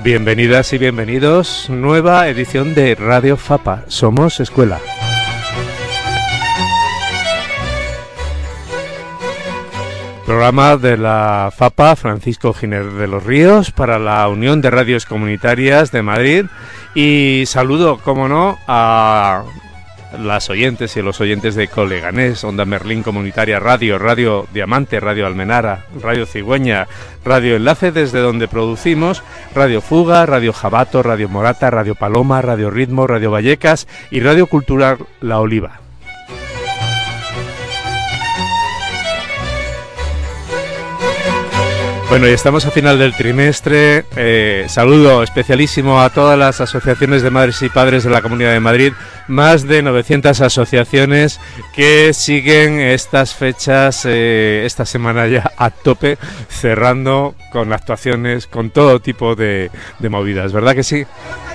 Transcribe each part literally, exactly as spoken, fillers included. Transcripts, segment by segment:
Bienvenidas y bienvenidos, nueva edición de Radio Fapa, Somos Escuela. Programa de la Fapa Francisco Giner de los Ríos para la Unión de Radios Comunitarias de Madrid, y saludo, como no, a las oyentes y los oyentes de Coleganés, Onda Merlín Comunitaria Radio, Radio Diamante, Radio Almenara, Radio Cigüeña, Radio Enlace desde donde producimos, Radio Fuga, Radio Jabato, Radio Morata, Radio Paloma, Radio Ritmo, Radio Vallecas y Radio Cultural La Oliva. Bueno, y estamos a final del trimestre. Eh, saludo especialísimo a todas las asociaciones de madres y padres de la Comunidad de Madrid, más de novecientas asociaciones que siguen estas fechas, eh, esta semana ya a tope, cerrando con actuaciones, con todo tipo de, de movidas, ¿verdad que sí?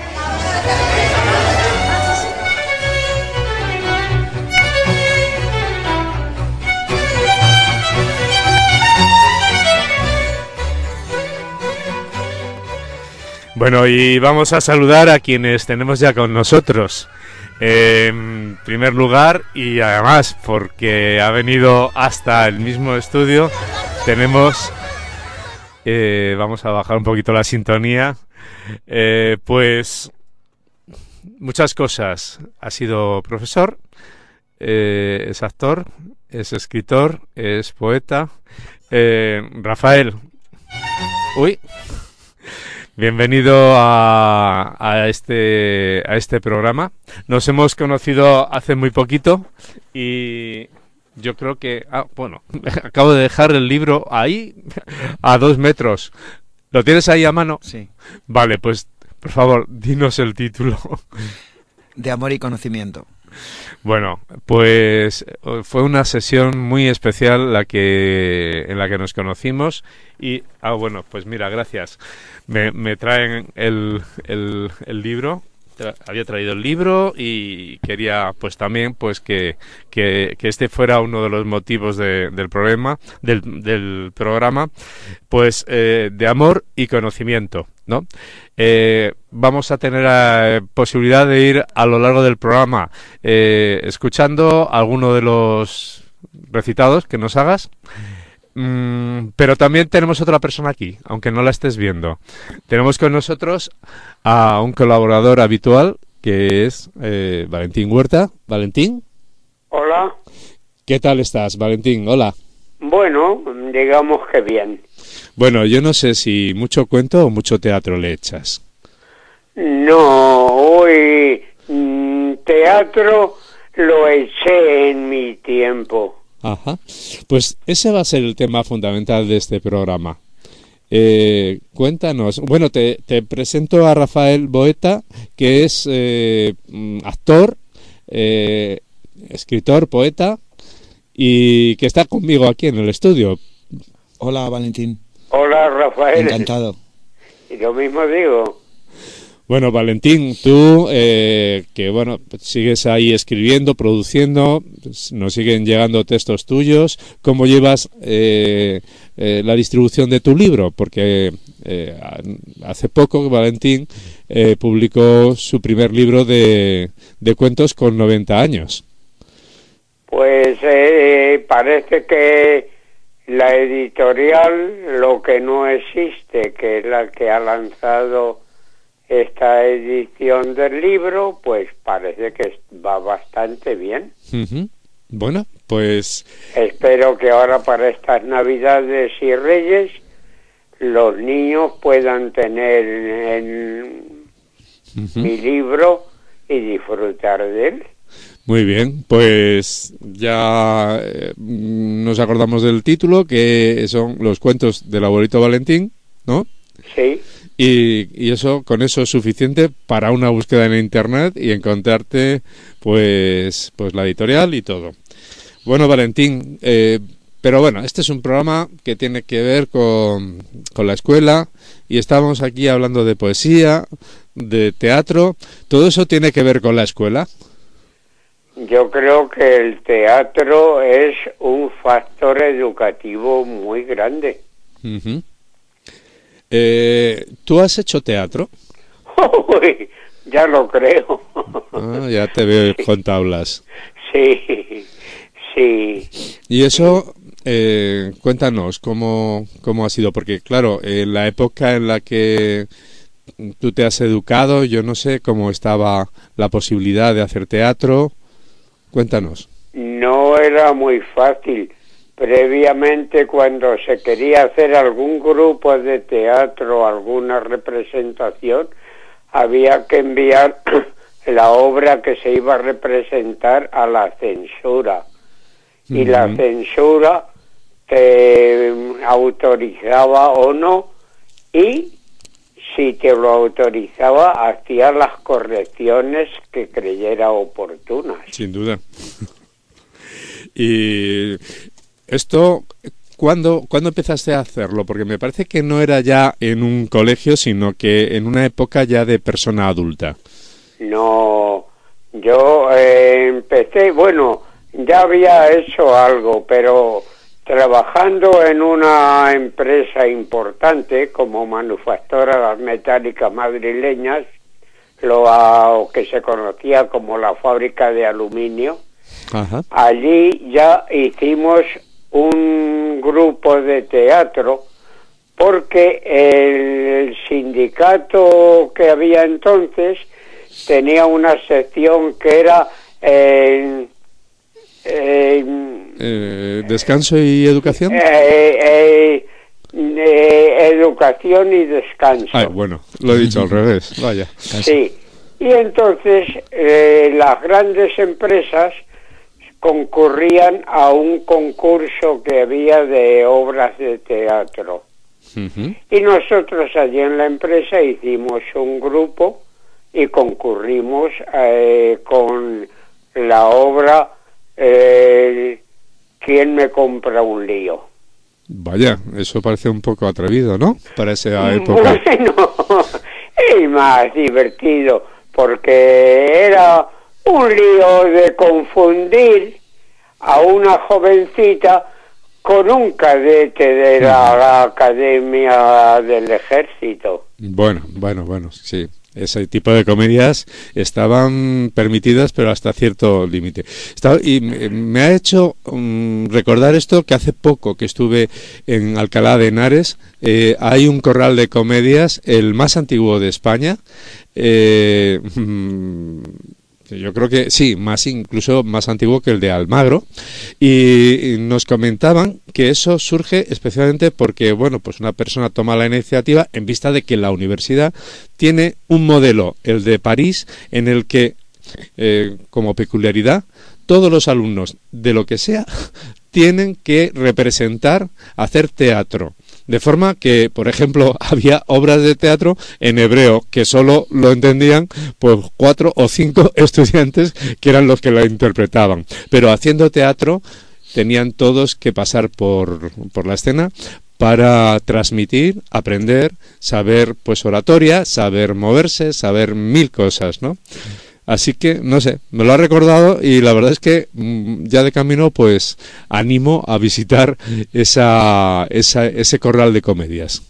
Bueno, y vamos a saludar a quienes tenemos ya con nosotros. Eh, en primer lugar, y además porque ha venido hasta el mismo estudio, tenemos... Eh, vamos a bajar un poquito la sintonía. Eh, pues muchas cosas. Ha sido profesor, eh, es actor, es escritor, es poeta. Eh, Rafael. Uy... Bienvenido a, a este a este programa. Nos hemos conocido hace muy poquito y yo creo que... Ah, bueno, acabo de dejar el libro ahí a dos metros. ¿Lo tienes ahí a mano? Sí. Vale, pues por favor, dinos el título. De amor y conocimiento. Bueno, pues fue una sesión muy especial la que en la que nos conocimos y ah bueno, pues mira, gracias. Me, me traen el, el, el libro. Tra- había traído el libro y quería pues también pues que, que, que este fuera uno de los motivos de, del problema del, del programa, pues eh, de amor y conocimiento, ¿no? Eh, vamos a tener eh, posibilidad de ir a lo largo del programa eh, escuchando alguno de los recitados que nos hagas. Mm, pero también tenemos otra persona aquí, aunque no la estés viendo. Tenemos con nosotros a un colaborador habitual que es eh, Valentín Huerta. Valentín. Hola. ¿Qué tal estás, Valentín? Hola. Bueno, digamos que bien. Bueno, yo no sé si mucho cuento o mucho teatro le echas. No, hoy mm, teatro lo eché en mi tiempo. Ajá. Pues ese va a ser el tema fundamental de este programa. Eh, cuéntanos. Bueno, te, te presento a Rafael Boeta, que es eh, actor, eh, escritor, poeta, y que está conmigo aquí en el estudio. Hola, Valentín. Hola, Rafael. Encantado. Y lo mismo digo. Bueno, Valentín, tú eh, que bueno sigues ahí escribiendo, produciendo, nos siguen llegando textos tuyos. ¿Cómo llevas eh, eh, la distribución de tu libro? Porque eh, hace poco Valentín eh, publicó su primer libro de, de cuentos con noventa años. Pues eh, parece que la editorial, lo que no existe, que es la que ha lanzado esta edición del libro, pues parece que va bastante bien. Uh-huh. Bueno, pues... Espero que ahora para estas Navidades y Reyes los niños puedan tener en uh-huh. mi libro y disfrutar de él. Muy bien, pues ya eh, nos acordamos del título, que son los cuentos del abuelito Valentín, ¿no? Sí. Y, y eso, con eso es suficiente para una búsqueda en internet y encontrarte pues pues la editorial y todo. Bueno, Valentín, eh, pero bueno, este es un programa que tiene que ver con, con la escuela y estamos aquí hablando de poesía, de teatro. ¿Todo eso tiene que ver con la escuela? Yo creo que el teatro es un factor educativo muy grande. Uh-huh. Eh, ¿Tú has hecho teatro? Uy, ya lo creo. Ah, ya te veo con tablas. Sí, sí. Y eso, eh, cuéntanos, ¿cómo, cómo ha sido? Porque, claro, en la época en la que tú te has educado, yo no sé cómo estaba la posibilidad de hacer teatro. Cuéntanos. No era muy fácil. Previamente, cuando se quería hacer algún grupo de teatro, alguna representación, había que enviar la obra que se iba a representar a la censura. Y uh-huh. La censura te autorizaba o no, y si te lo autorizaba, hacía las correcciones que creyera oportunas. Sin duda. Y esto, ¿cuándo, ¿cuándo empezaste a hacerlo? Porque me parece que no era ya en un colegio, sino que en una época ya de persona adulta. No, yo eh, empecé, bueno, ya había hecho algo, pero trabajando en una empresa importante como Manufacturas Metálicas Madrileñas, lo que se conocía como la fábrica de aluminio. Ajá. Allí ya hicimos un grupo de teatro porque el sindicato que había entonces tenía una sección que era eh, eh, eh, descanso y educación. Eh, eh, eh, educación y descanso. Ay, bueno, lo he dicho al revés, vaya. Sí, y entonces eh, las grandes empresas concurrían a un concurso que había de obras de teatro. Uh-huh. Y nosotros allí en la empresa hicimos un grupo y concurrimos eh, con la obra eh, ¿Quién me compra un lío? Vaya, eso parece un poco atrevido, ¿no? Para esa época. Bueno, es más divertido porque era un lío de confundir a una jovencita con un cadete de la Academia del Ejército. Bueno, bueno, bueno, sí. Ese tipo de comedias estaban permitidas, pero hasta cierto límite. Y me ha hecho um, recordar esto, que hace poco que estuve en Alcalá de Henares, eh, hay un corral de comedias, el más antiguo de España. Eh, yo creo que sí, más incluso más antiguo que el de Almagro, y nos comentaban que eso surge especialmente porque, bueno, pues una persona toma la iniciativa en vista de que la universidad tiene un modelo, el de París, en el que, eh, como peculiaridad, todos los alumnos, de lo que sea, tienen que representar, hacer teatro. De forma que, por ejemplo, había obras de teatro en hebreo que solo lo entendían pues cuatro o cinco estudiantes que eran los que la interpretaban. Pero haciendo teatro tenían todos que pasar por, por la escena para transmitir, aprender, saber pues oratoria, saber moverse, saber mil cosas, ¿no? Así que, no sé, me lo ha recordado y la verdad es que mmm, ya de camino pues animo a visitar esa, esa ese corral de comedias.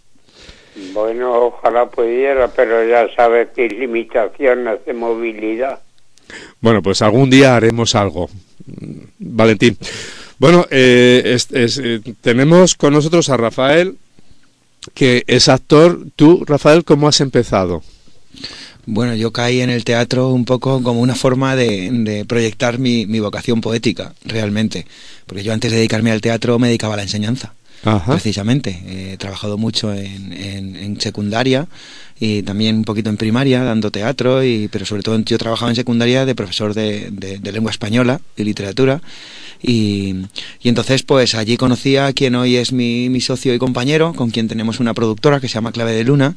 Bueno, ojalá pudiera, pero ya sabes mis limitaciones de movilidad. Bueno, pues algún día haremos algo, Valentín. Bueno, eh, es, es, eh, tenemos con nosotros a Rafael, que es actor. Tú, Rafael, ¿cómo has empezado? Bueno, yo caí en el teatro un poco como una forma de, de proyectar mi, mi vocación poética, realmente. Porque yo antes de dedicarme al teatro me dedicaba a la enseñanza. Ajá. Precisamente. He trabajado mucho en, en, en secundaria y también un poquito en primaria dando teatro, y pero sobre todo yo trabajaba en secundaria de profesor de, de, de lengua española y literatura. Y, y entonces pues allí conocí a quien hoy es mi, mi socio y compañero, con quien tenemos una productora que se llama Clave de Luna,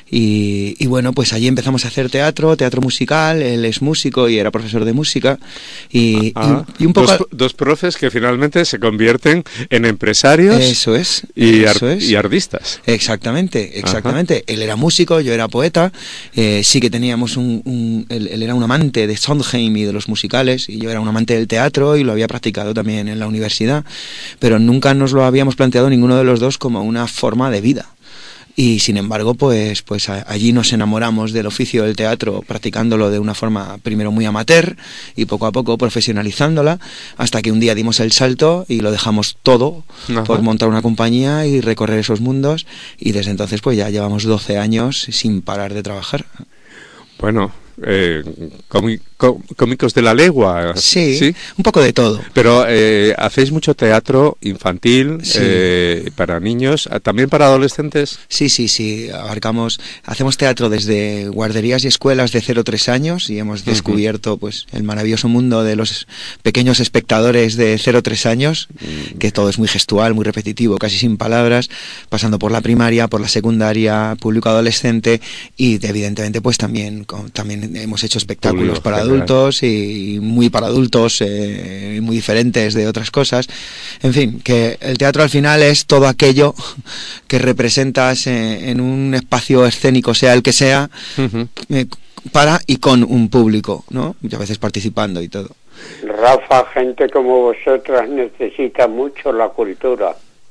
y, y bueno, pues allí empezamos a hacer teatro, teatro musical. Él es músico y era profesor de música, y, ah, y, y un poco... Dos, dos profes que finalmente se convierten en empresarios. Eso es. Y, eso ar- es. y artistas. Exactamente, exactamente. Ajá. Él era músico, yo era poeta, eh, sí que teníamos un... un él, él era un amante de Sondheim y de los musicales, y yo era un amante del teatro y lo había practicado también en la universidad, pero nunca nos lo habíamos planteado ninguno de los dos como una forma de vida. y sin embargo pues, pues a, allí nos enamoramos del oficio del teatro, practicándolo de una forma primero muy amateur y poco a poco profesionalizándola, hasta que un día dimos el salto y lo dejamos todo Ajá. por montar una compañía y recorrer esos mundos, y desde entonces pues ya llevamos doce años sin parar de trabajar. Bueno, eh, cómi, cómicos de la legua. Sí, ¿sí? Un poco de todo. Pero eh, hacéis mucho teatro infantil, sí. eh, para niños, también para adolescentes. Sí, sí, sí. Abarcamos, hacemos teatro desde guarderías y escuelas de cero a tres años, y hemos descubierto uh-huh. pues el maravilloso mundo de los pequeños espectadores de cero a tres años, uh-huh. que todo es muy gestual, muy repetitivo, casi sin palabras, pasando por la primaria, por la secundaria, público adolescente, y evidentemente pues también, con, también hemos hecho espectáculos Público para general. adultos y muy para adultos, eh, muy diferentes de otras cosas. En fin, que el teatro al final es todo aquello que representas eh, en un espacio escénico, sea el que sea, uh-huh. eh, para y con un público, ¿no? Muchas veces participando y todo. Rafa, gente como vosotras necesita mucho la cultura.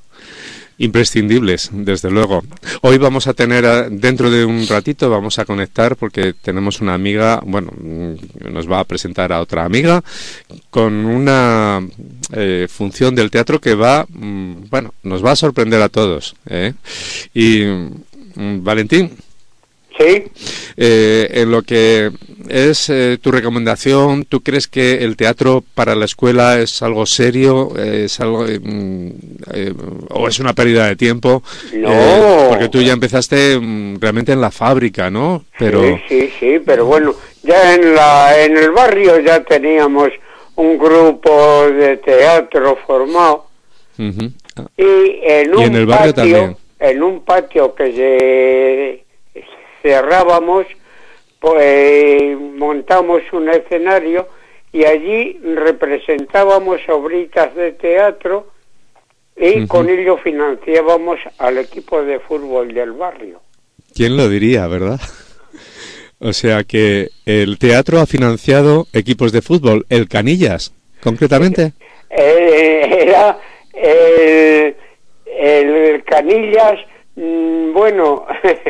Imprescindibles, desde luego. Hoy vamos a tener, dentro de un ratito, vamos a conectar porque tenemos una amiga, bueno, nos va a presentar a otra amiga con una eh, función del teatro que va, bueno, nos va a sorprender a todos, ¿eh? Y, Valentín. Sí. Eh, en lo que es eh, tu recomendación, ¿tú crees que el teatro para la escuela es algo serio, es algo eh, eh, o es una pérdida de tiempo? No. Eh, porque tú ya empezaste mm, realmente en la fábrica, ¿no? Pero sí, sí, sí, pero bueno, ya en la en el barrio ya teníamos un grupo de teatro formado. Uh-huh. Y en un y en el barrio patio, también. En un patio que se cerrábamos, pues montamos un escenario y allí representábamos obritas de teatro y uh-huh. con ello financiábamos al equipo de fútbol del barrio. ¿Quién lo diría, verdad? O sea que el teatro ha financiado equipos de fútbol, el Canillas, concretamente. Eh, era el, el Canillas, mmm, bueno...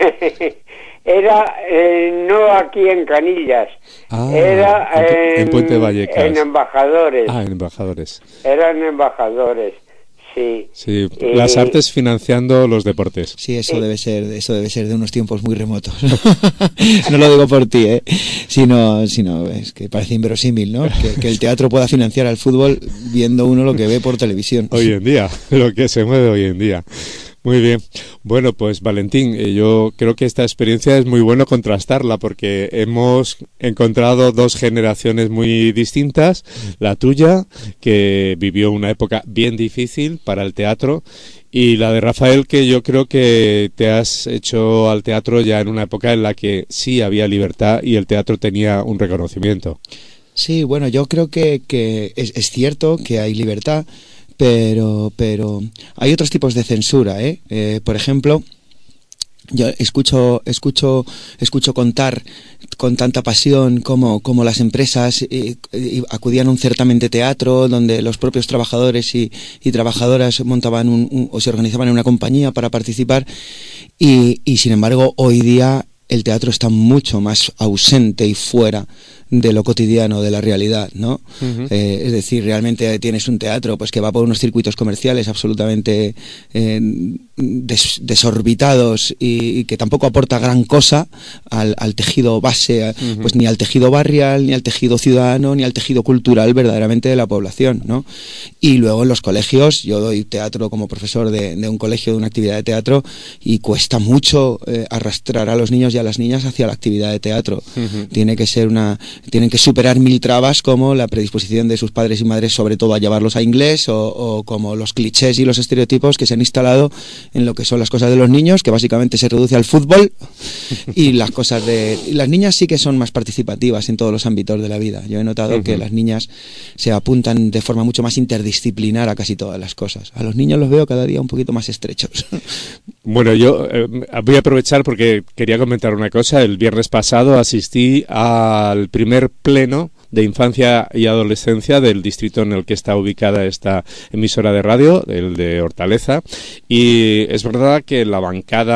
Era eh, no aquí en Canillas, ah, era en, en, en Puente Vallecas. En Embajadores. Ah, en Embajadores. Eran Embajadores, sí. Sí, y... las artes financiando los deportes. Sí, eso sí. debe ser, eso debe ser de unos tiempos muy remotos. No lo digo por ti, ¿eh? Sino, sino es que parece inverosímil, ¿no? Que, que el teatro pueda financiar al fútbol viendo uno lo que ve por televisión. Hoy en día, lo que se mueve hoy en día. Muy bien. Bueno, pues Valentín, yo creo que esta experiencia es muy bueno contrastarla porque hemos encontrado dos generaciones muy distintas. La tuya, que vivió una época bien difícil para el teatro, y la de Rafael, que yo creo que te has hecho al teatro ya en una época en la que sí había libertad y el teatro tenía un reconocimiento. Sí, bueno, yo creo que, que es, es cierto que hay libertad, pero pero hay otros tipos de censura, ¿eh? Eh, por ejemplo, yo escucho escucho escucho contar con tanta pasión como como las empresas eh, eh, acudían a un certamen de teatro donde los propios trabajadores y, y trabajadoras montaban un, un, o se organizaban en una compañía para participar, y, y sin embargo hoy día el teatro está mucho más ausente y fuera de lo cotidiano, de la realidad, ¿no? Uh-huh. Eh, es decir, realmente tienes un teatro pues que va por unos circuitos comerciales absolutamente eh, des, desorbitados y, y que tampoco aporta gran cosa al, al tejido base, uh-huh. pues ni al tejido barrial, ni al tejido ciudadano, ni al tejido cultural verdaderamente de la población, ¿no? Y luego en los colegios, yo doy teatro como profesor de, de un colegio, de una actividad de teatro, y cuesta mucho eh, arrastrar a los niños y a las niñas hacia la actividad de teatro. Uh-huh. Tiene que ser una... tienen que superar mil trabas, como la predisposición de sus padres y madres sobre todo a llevarlos a inglés, o, o como los clichés y los estereotipos que se han instalado en lo que son las cosas de los niños, que básicamente se reduce al fútbol, y las cosas de... y las niñas sí que son más participativas en todos los ámbitos de la vida. Yo he notado uh-huh. que las niñas se apuntan de forma mucho más interdisciplinar a casi todas las cosas. A los niños los veo cada día un poquito más estrechos. Bueno, yo eh, voy a aprovechar porque quería comentar una cosa. El viernes pasado asistí al primer pleno de infancia y adolescencia del distrito en el que está ubicada esta emisora de radio, el de Hortaleza, y es verdad que la bancada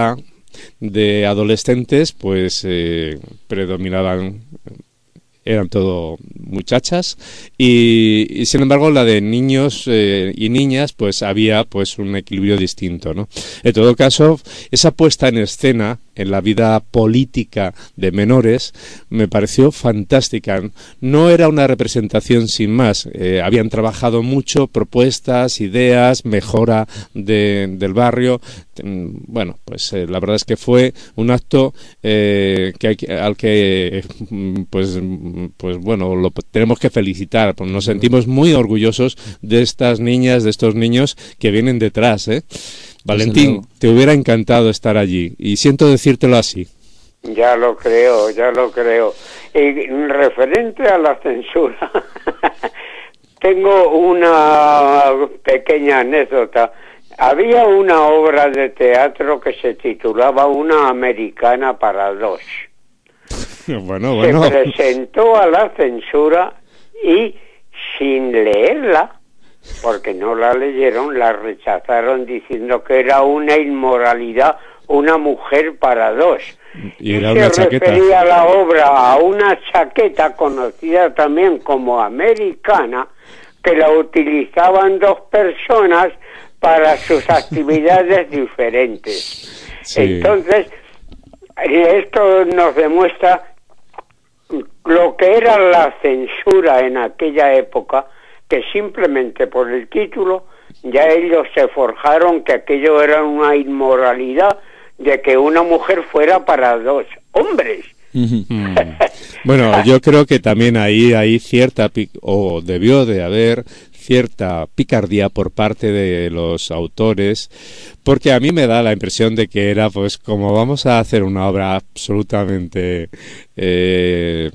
de adolescentes, pues eh, predominaban, eran todo muchachas, y, y sin embargo la de niños eh, y niñas, pues había pues un equilibrio distinto, ¿no? En todo caso, esa puesta en escena en la vida política de menores me pareció fantástica. No era una representación sin más, eh, habían trabajado mucho, propuestas, ideas, mejora de, del barrio. Bueno, pues eh, la verdad es que fue un acto eh, que, que al que pues pues bueno, lo tenemos que felicitar, pues nos sentimos muy orgullosos de estas niñas, de estos niños que vienen detrás, ¿eh? Valentín, te hubiera encantado estar allí, y siento decírtelo así. Ya lo creo, ya lo creo. Y referente a la censura, tengo una pequeña anécdota. Había una obra de teatro que se titulaba Una americana para dos. Bueno, bueno. Se presentó a la censura y sin leerla, porque no la leyeron, la rechazaron diciendo que era una inmoralidad, una mujer para dos. Y, era y una se chaqueta. refería la obra a una chaqueta conocida también como americana, que la utilizaban dos personas para sus actividades diferentes. Sí. Entonces, esto nos demuestra lo que era la censura en aquella época, que simplemente por el título ya ellos se forjaron que aquello era una inmoralidad de que una mujer fuera para dos hombres. Mm. Bueno, yo creo que también ahí hay cierta, pic- o debió de haber cierta picardía por parte de los autores, porque a mí me da la impresión de que era, pues, como vamos a hacer una obra absolutamente eh,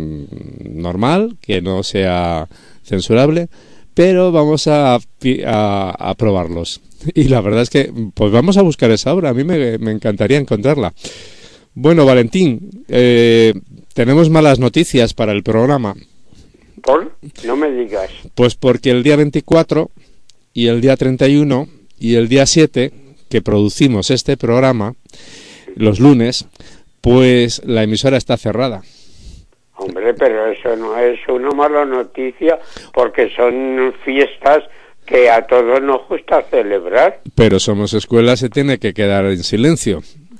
normal, que no sea censurable, pero vamos a, a, a probarlos. Y la verdad es que, pues vamos a buscar esa obra, a mí me, me encantaría encontrarla. Bueno, Valentín, eh, tenemos malas noticias para el programa. ¿Por? No me digas. Pues porque el día veinticuatro y el día treinta y uno y el día siete, que producimos este programa, los lunes, pues la emisora está cerrada. Hombre, pero eso no es una mala noticia, porque son fiestas que a todos nos gusta celebrar. Pero Somos Escuela se tiene que quedar en silencio.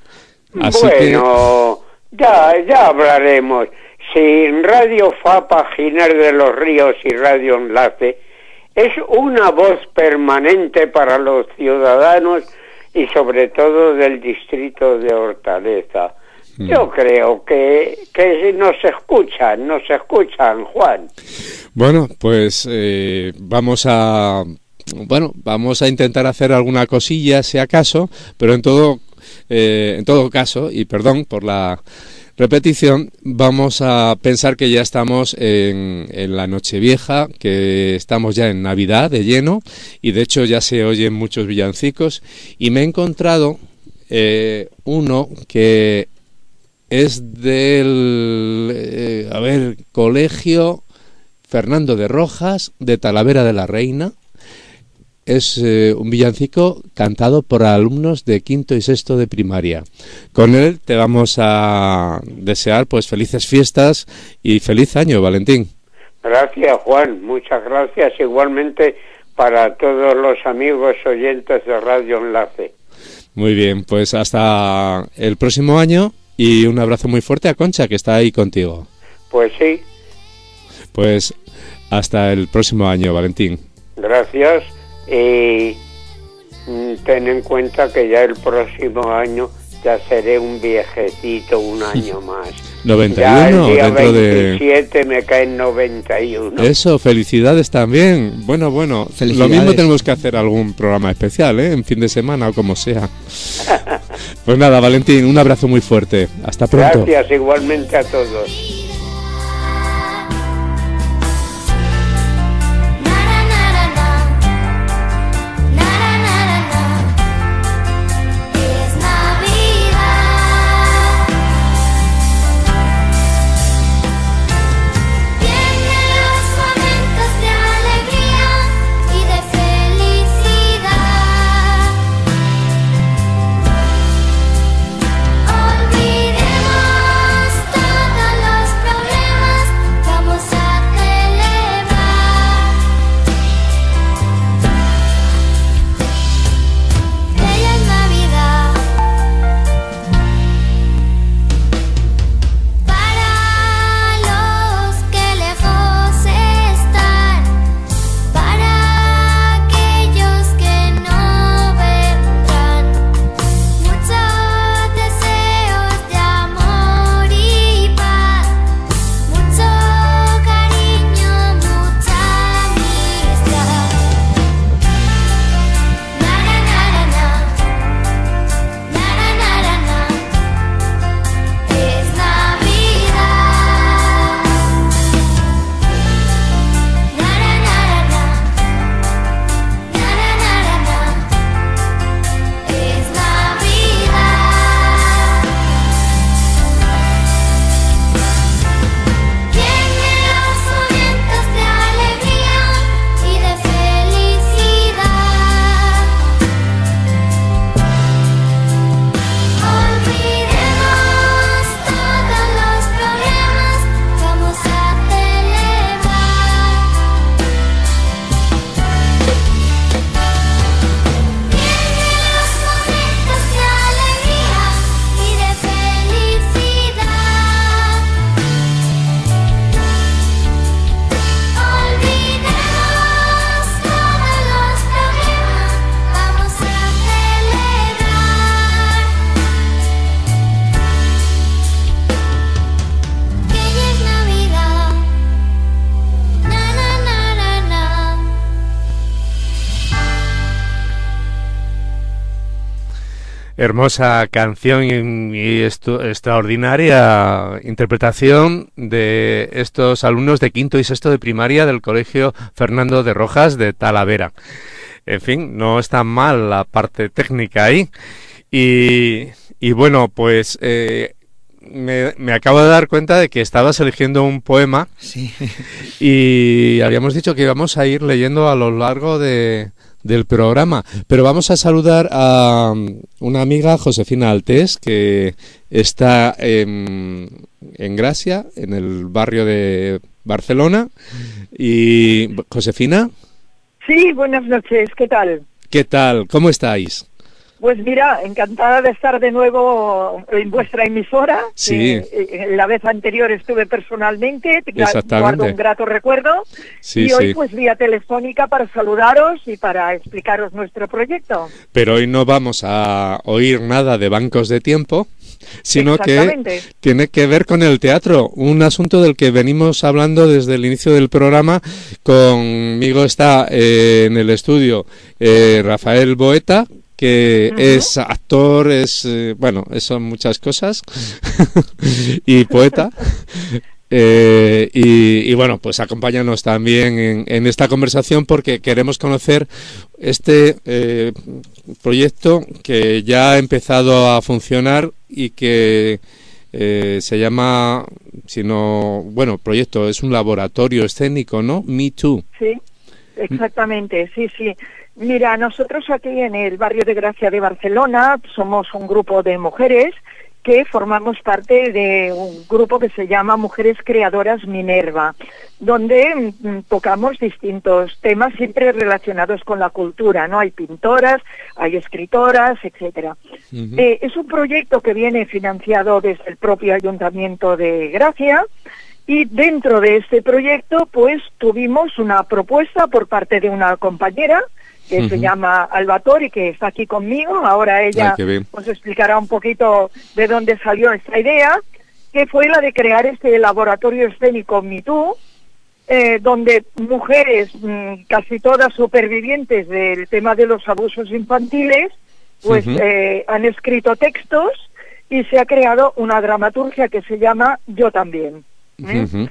Así bueno, que... ya, ya hablaremos. Si Radio Fapa, Giner de los Ríos y Radio Enlace es una voz permanente para los ciudadanos y sobre todo del distrito de Hortaleza. Mm. Yo creo que, que nos escuchan, nos escuchan, Juan. Bueno, pues eh, vamos a... Bueno, vamos a intentar hacer alguna cosilla, si acaso, pero en todo, eh, en todo caso, y perdón por la repetición, vamos a pensar que ya estamos en, en la Nochevieja, que estamos ya en Navidad de lleno, y de hecho ya se oyen muchos villancicos, y me he encontrado eh, uno que es del, eh, a ver, Colegio Fernando de Rojas, de Talavera de la Reina. Es eh, un villancico cantado por alumnos de quinto y sexto de primaria. Con él te vamos a desear pues felices fiestas y feliz año, Valentín. Gracias, Juan, muchas gracias. Igualmente para todos los amigos oyentes de Radio Enlace. Muy bien, pues hasta el próximo año y un abrazo muy fuerte a Concha, que está ahí contigo. Pues sí. Pues hasta el próximo año, Valentín. Gracias. Y ten en cuenta que ya el próximo año ya seré un viejecito un año más. noventa y uno, ya el día dentro veintisiete de... me caen noventa y uno. Eso, felicidades también. Bueno, bueno, lo mismo tenemos que hacer algún programa especial, ¿eh? En fin de semana o como sea. Pues nada, Valentín, un abrazo muy fuerte. Hasta pronto. Gracias igualmente a todos. Hermosa canción y, y esto, extraordinaria interpretación de estos alumnos de quinto y sexto de primaria del Colegio Fernando de Rojas de Talavera. En fin, no está mal la parte técnica ahí. Y, y bueno, pues eh, me, me acabo de dar cuenta de que estabas eligiendo un poema. Sí. Y habíamos dicho que íbamos a ir leyendo a lo largo de... del programa, pero vamos a saludar a una amiga, Josefina Altés, que está en, en Gracia, en el barrio de Barcelona. Y Josefina. Sí, buenas noches, ¿qué tal? ¿Qué tal? ¿Cómo estáis? Pues mira, encantada de estar de nuevo en vuestra emisora. Sí. Eh, la vez anterior estuve personalmente, Exactamente. Guardo un grato recuerdo. Sí, y hoy sí. pues vía telefónica para saludaros y para explicaros nuestro proyecto. Pero hoy no vamos a oír nada de bancos de tiempo, sino que tiene que ver con el teatro, un asunto del que venimos hablando desde el inicio del programa. Conmigo está eh, en el estudio eh, Rafael Boeta, que uh-huh. es actor, es eh, bueno, son muchas cosas y poeta. Eh, y, y bueno, pues acompáñanos también en, en esta conversación porque queremos conocer este eh, proyecto que ya ha empezado a funcionar y que eh, se llama, si no, bueno, proyecto, es un laboratorio escénico, ¿no? Me Too. Sí, exactamente, sí, sí. Mira, nosotros aquí en el barrio de Gracia de Barcelona somos un grupo de mujeres que formamos parte de un grupo que se llama Mujeres Creadoras Minerva, donde mm, tocamos distintos temas siempre relacionados con la cultura, ¿no? Hay pintoras, hay escritoras, etcétera. Uh-huh. Eh, es un proyecto que viene financiado desde el propio Ayuntamiento de Gracia. Y dentro de este proyecto, pues, tuvimos una propuesta por parte de una compañera que uh-huh. se llama Albatori, que está aquí conmigo. Ahora ella nos explicará un poquito de dónde salió esta idea, que fue la de crear este laboratorio escénico Me Too, eh, donde mujeres, mmm, casi todas supervivientes del tema de los abusos infantiles, pues uh-huh. eh, han escrito textos y se ha creado una dramaturgia que se llama Yo También. ¿Eh? Uh-huh.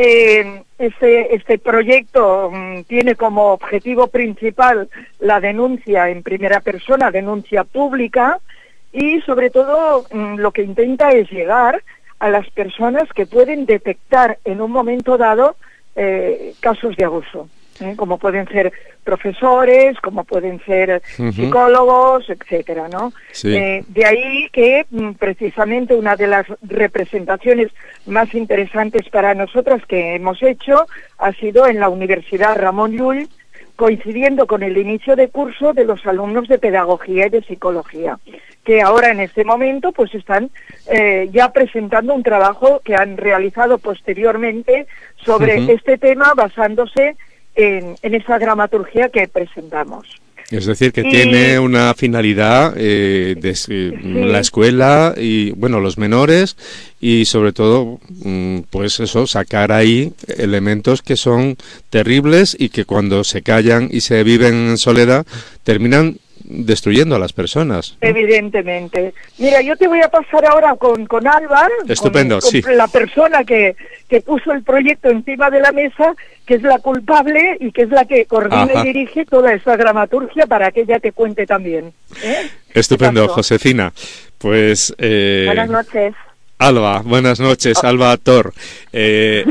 Eh, este, este proyecto um, tiene como objetivo principal la denuncia en primera persona, denuncia pública, y sobre todo um, lo que intenta es llegar a las personas que pueden detectar en un momento dado eh, casos de abuso. ¿eh? Como pueden ser profesores, como pueden ser uh-huh. psicólogos, etcétera, ¿no? Sí. Eh, de ahí que mm, precisamente una de las representaciones más interesantes para nosotras que hemos hecho ha sido en la Universidad Ramón Llull, coincidiendo con el inicio de curso de los alumnos de Pedagogía y de Psicología, que ahora en este momento pues están eh, ya presentando un trabajo que han realizado posteriormente sobre uh-huh. este tema basándose En, en esa dramaturgia que presentamos. Es decir, que y, tiene una finalidad eh, de sí. la escuela y, bueno, los menores y, sobre todo, pues eso, sacar ahí elementos que son terribles y que cuando se callan y se viven en soledad terminan destruyendo a las personas, ¿no? Evidentemente. Mira, yo te voy a pasar ahora con, con Álvaro, Estupendo, con, sí. con la persona que, que puso el proyecto encima de la mesa, que es la culpable y que es la que coordina Ajá. y dirige toda esa dramaturgia para que ella te cuente también. ¿eh? Estupendo, Josefina. Pues... Eh... Buenas noches. Alba, buenas noches, Alba Tor. Eh,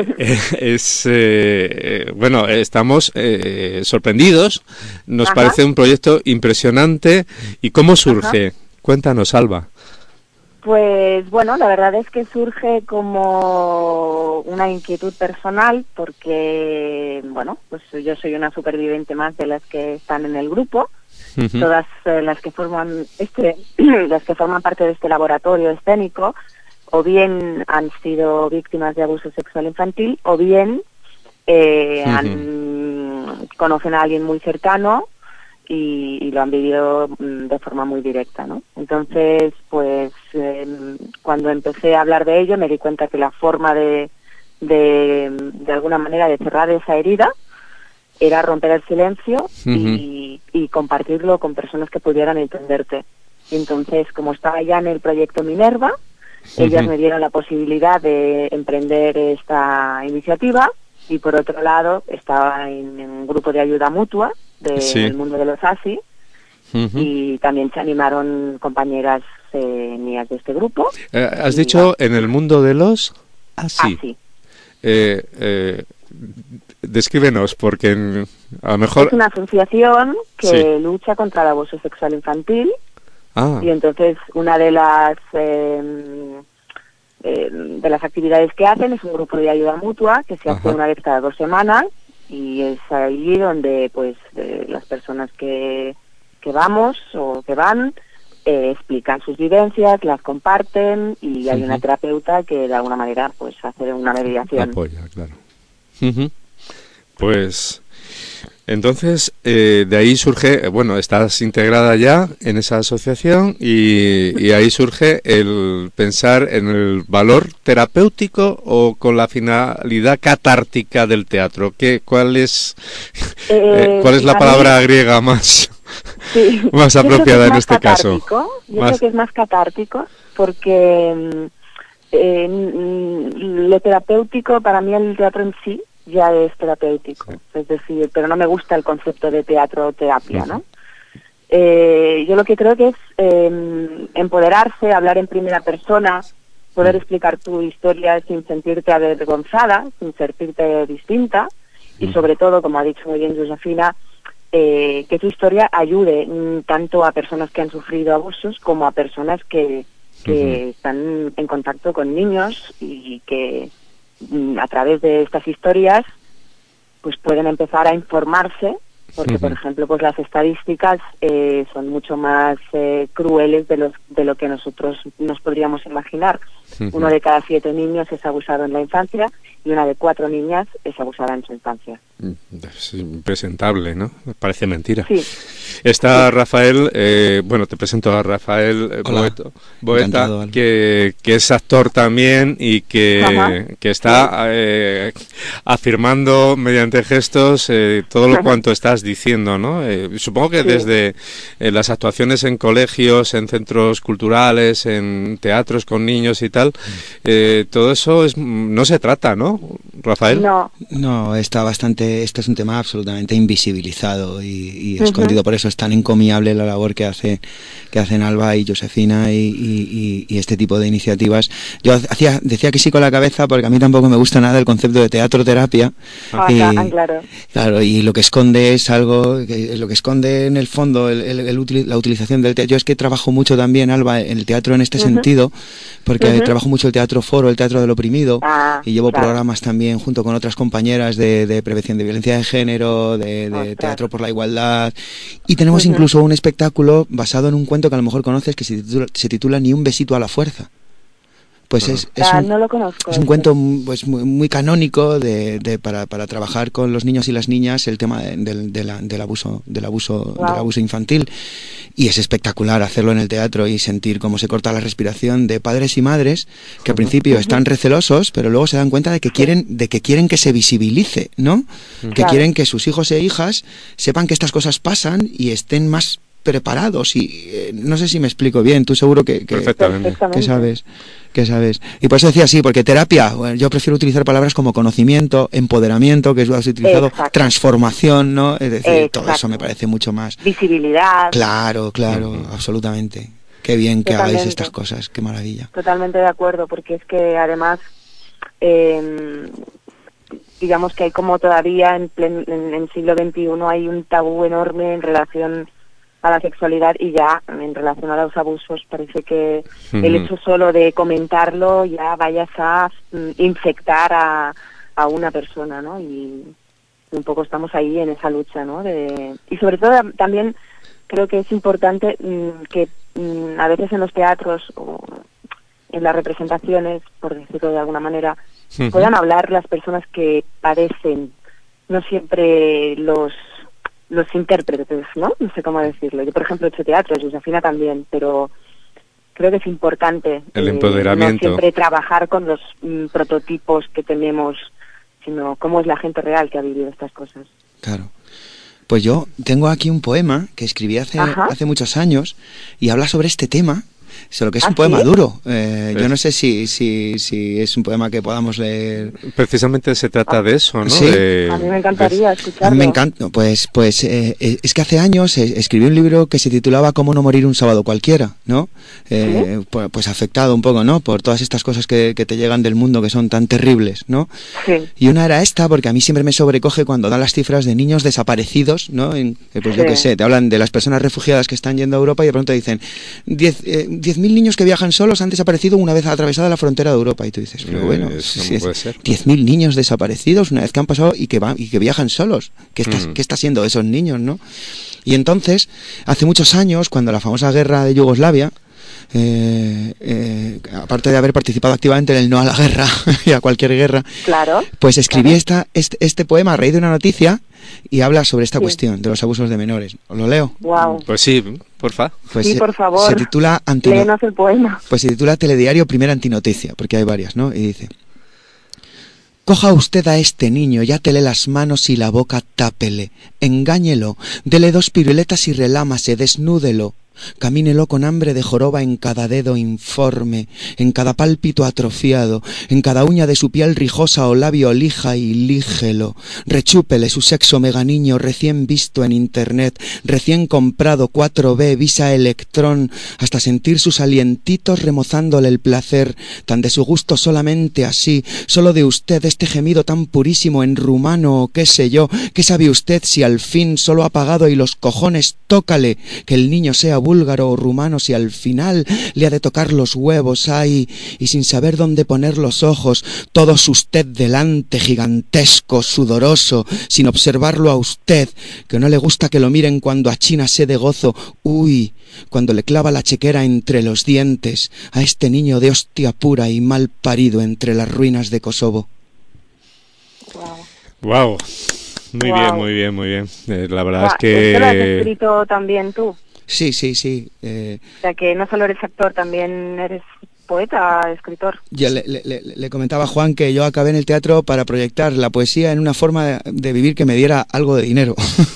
es eh, bueno, estamos eh, sorprendidos. Nos Ajá. parece un proyecto impresionante. ¿Y cómo surge? Ajá. Cuéntanos, Alba. Pues bueno, la verdad es que surge como una inquietud personal porque, bueno, pues yo soy una superviviente más de las que están en el grupo. Uh-huh. Todas eh, las que forman este, las que forman parte de este laboratorio escénico, o bien han sido víctimas de abuso sexual infantil, o bien eh, uh-huh. han, conocen a alguien muy cercano y, y lo han vivido de forma muy directa, ¿no? Entonces, pues, eh, cuando empecé a hablar de ello, me di cuenta que la forma de, de, de alguna manera, de cerrar esa herida era romper el silencio uh-huh. y, y compartirlo con personas que pudieran entenderte. Entonces, como estaba ya en el proyecto Minerva, uh-huh. ellas me dieron la posibilidad de emprender esta iniciativa, y por otro lado estaba en, en un grupo de ayuda mutua del sí. mundo de los A S I, uh-huh. y también se animaron compañeras eh, mías de este grupo. Eh, ¿Has y, dicho en el mundo de los A S I? A S I. Eh, eh, descríbenos, porque en, a lo mejor... Es una asociación que sí. lucha contra el abuso sexual infantil, ah. y entonces una de las... Eh, Eh, de las actividades que hacen es un grupo de ayuda mutua que se hace Ajá. una vez cada dos semanas, y es allí donde pues eh, las personas que, que vamos o que van eh, explican sus vivencias, las comparten, y uh-huh. hay una terapeuta que de alguna manera pues hace una mediación. Apoya, claro. Uh-huh. Pues entonces, eh, de ahí surge, bueno, estás integrada ya en esa asociación, y, y ahí surge el pensar en el valor terapéutico o con la finalidad catártica del teatro. ¿Qué, cuál es, eh, eh, cuál es la palabra griega más, sí. más apropiada es en más este caso? Yo más... creo que es más catártico, porque eh, lo terapéutico, para mí el teatro en sí, ya es terapéutico, sí. es decir, pero no me gusta el concepto de teatro o terapia, ¿no? Eh, yo lo que creo que es eh, empoderarse, hablar en primera persona, poder explicar tu historia sin sentirte avergonzada, sin sentirte distinta, y sobre todo, como ha dicho muy bien Josefina, eh, que tu historia ayude mm, tanto a personas que han sufrido abusos como a personas que, que uh-huh. están en contacto con niños, y que a través de estas historias pues pueden empezar a informarse, porque uh-huh. por ejemplo pues las estadísticas eh, son mucho más eh, crueles de los de lo que nosotros nos podríamos imaginar. Uh-huh. Uno de cada siete niños es abusado en la infancia, y una de cuatro niñas es abusada en su infancia. Es impresentable, ¿no? Parece mentira. Sí. Está sí. Rafael, eh, bueno, te presento a Rafael Boeto, Boeta, que, que es actor también, y que, que está eh, afirmando mediante gestos eh, todo lo cuanto estás diciendo, ¿no? Eh, supongo que sí. desde eh, las actuaciones en colegios, en centros culturales, en teatros con niños y tal, eh, todo eso es, no se trata, ¿no, Rafael? No. No, está bastante, este es un tema absolutamente invisibilizado y, y escondido, uh-huh. por eso es tan encomiable la labor que hace que hacen Alba y Josefina y, y, y este tipo de iniciativas. Yo hacía, decía que sí con la cabeza, porque a mí tampoco me gusta nada el concepto de teatro-terapia. Ah, y, ah, claro. Claro, y lo que esconde es algo, que, lo que esconde en el fondo el, el, el util, la utilización del teatro. Yo es que trabajo mucho también, Alba, en el teatro en este uh-huh. sentido, porque uh-huh. trabajo mucho el teatro foro, el teatro del oprimido, ah, y llevo claro. programas también junto con otras compañeras de, de prevención de violencia de género, de, de teatro por la igualdad, y tenemos uh-huh. incluso un espectáculo basado en un cuento que a lo mejor conoces, que se titula, se titula Ni un besito a la fuerza. Pues uh-huh. es, es, ah, un, no lo conozco, es un cuento pues muy, muy canónico de, de para, para trabajar con los niños y las niñas el tema de, de, de la, del abuso del abuso wow. del abuso infantil, y es espectacular hacerlo en el teatro y sentir cómo se corta la respiración de padres y madres que al principio uh-huh. están recelosos, pero luego se dan cuenta de que quieren de que quieren que se visibilice, ¿no? Uh-huh. Que claro. quieren que sus hijos e hijas sepan que estas cosas pasan y estén más preparados, y eh, no sé si me explico bien, tú seguro que, que, Perfectamente. que sabes que sabes y por eso decía sí, porque terapia, bueno, yo prefiero utilizar palabras como conocimiento, empoderamiento, que has utilizado, Exacto. transformación, ¿no? Es decir, Exacto. todo eso me parece mucho más visibilidad. Claro, claro, uh-huh. absolutamente. Qué bien que Totalmente. hagáis estas cosas, qué maravilla. Totalmente de acuerdo, porque es que además eh, digamos que hay como todavía en, plen, en, en siglo veintiuno hay un tabú enorme en relación a la sexualidad, y ya en relación a los abusos parece que uh-huh. el hecho solo de comentarlo ya vayas a mm, infectar a, a una persona, ¿no? Y un poco estamos ahí en esa lucha, ¿no? De, y sobre todo también creo que es importante mmm, que mmm, a veces en los teatros o en las representaciones, por decirlo de alguna manera, uh-huh. puedan hablar las personas que padecen, no siempre los los intérpretes, ¿no? No sé cómo decirlo. Yo, por ejemplo, he hecho teatro, Josefina también, pero creo que es importante el empoderamiento. Eh, no siempre trabajar con los mm, prototipos que tenemos, sino cómo es la gente real que ha vivido estas cosas. Claro. Pues yo tengo aquí un poema que escribí hace, hace muchos años y habla sobre este tema. Solo que es un ¿Ah, poema sí? duro. Eh, yo no sé si, si, si es un poema que podamos leer. Precisamente se trata de eso, ¿no? Sí. De, a mí me encantaría pues, escucharlo. A mí me encanta. Pues, pues eh, es que hace años eh, escribí un libro que se titulaba Cómo no morir un sábado cualquiera, ¿no? Eh, ¿Sí? pues, pues afectado un poco, ¿no? Por todas estas cosas que, que te llegan del mundo que son tan terribles, ¿no? Sí. Y una era esta, porque a mí siempre me sobrecoge cuando dan las cifras de niños desaparecidos, ¿no? En, eh, pues sí. yo qué sé, te hablan de las personas refugiadas que están yendo a Europa y de pronto dicen diez mil niños que viajan solos han desaparecido una vez atravesada la frontera de Europa. Y tú dices, pero bueno, eh, si es diez mil niños desaparecidos una vez que han pasado y que van y que viajan solos. ¿Qué está, mm. ¿qué está siendo de esos niños, no? Y entonces, hace muchos años, cuando la famosa guerra de Yugoslavia, eh, eh, aparte de haber participado activamente en el no a la guerra y a cualquier guerra, claro, pues escribí claro. Esta, este, este poema a raíz de una noticia y habla sobre esta sí. cuestión de los abusos de menores. ¿Os lo leo? Wow. Pues sí, porfa. Pues sí, se, por favor. Se titula Antino- Léenos el poema. Pues se titula Telediario Primera Antinoticia, porque hay varias, ¿no? Y dice: coja usted a este niño y átele las manos y la boca tápele, engáñelo, dele dos piruletas y relámase, desnúdelo. Camínelo con hambre de joroba en cada dedo informe, en cada pálpito atrofiado, en cada uña de su piel rijosa o labio lija y lígelo. Rechúpele su sexo meganiño recién visto en internet, recién comprado cuatro B, visa electrón, hasta sentir sus alientitos remozándole el placer, tan de su gusto solamente así, solo de usted este gemido tan purísimo en rumano o qué sé yo, ¿qué sabe usted si al fin solo ha pagado y los cojones tócale, que el niño sea búlgaro o rumano si al final le ha de tocar los huevos, ay, y sin saber dónde poner los ojos, todos usted delante, gigantesco, sudoroso, sin observarlo a usted, que no le gusta que lo miren cuando achínase de gozo, uy, cuando le clava la chequera entre los dientes, a este niño de hostia pura y mal parido entre las ruinas de Kosovo. Wow. Wow. Muy wow. bien, muy bien, muy bien. Eh, la verdad wow. es que... ¿Esto lo has escrito también tú? Sí, sí, sí. Eh... O sea, que no solo eres actor, también eres poeta, escritor. Yo le, le, le comentaba a Juan que yo acabé en el teatro para proyectar la poesía en una forma de, de vivir que me diera algo de dinero.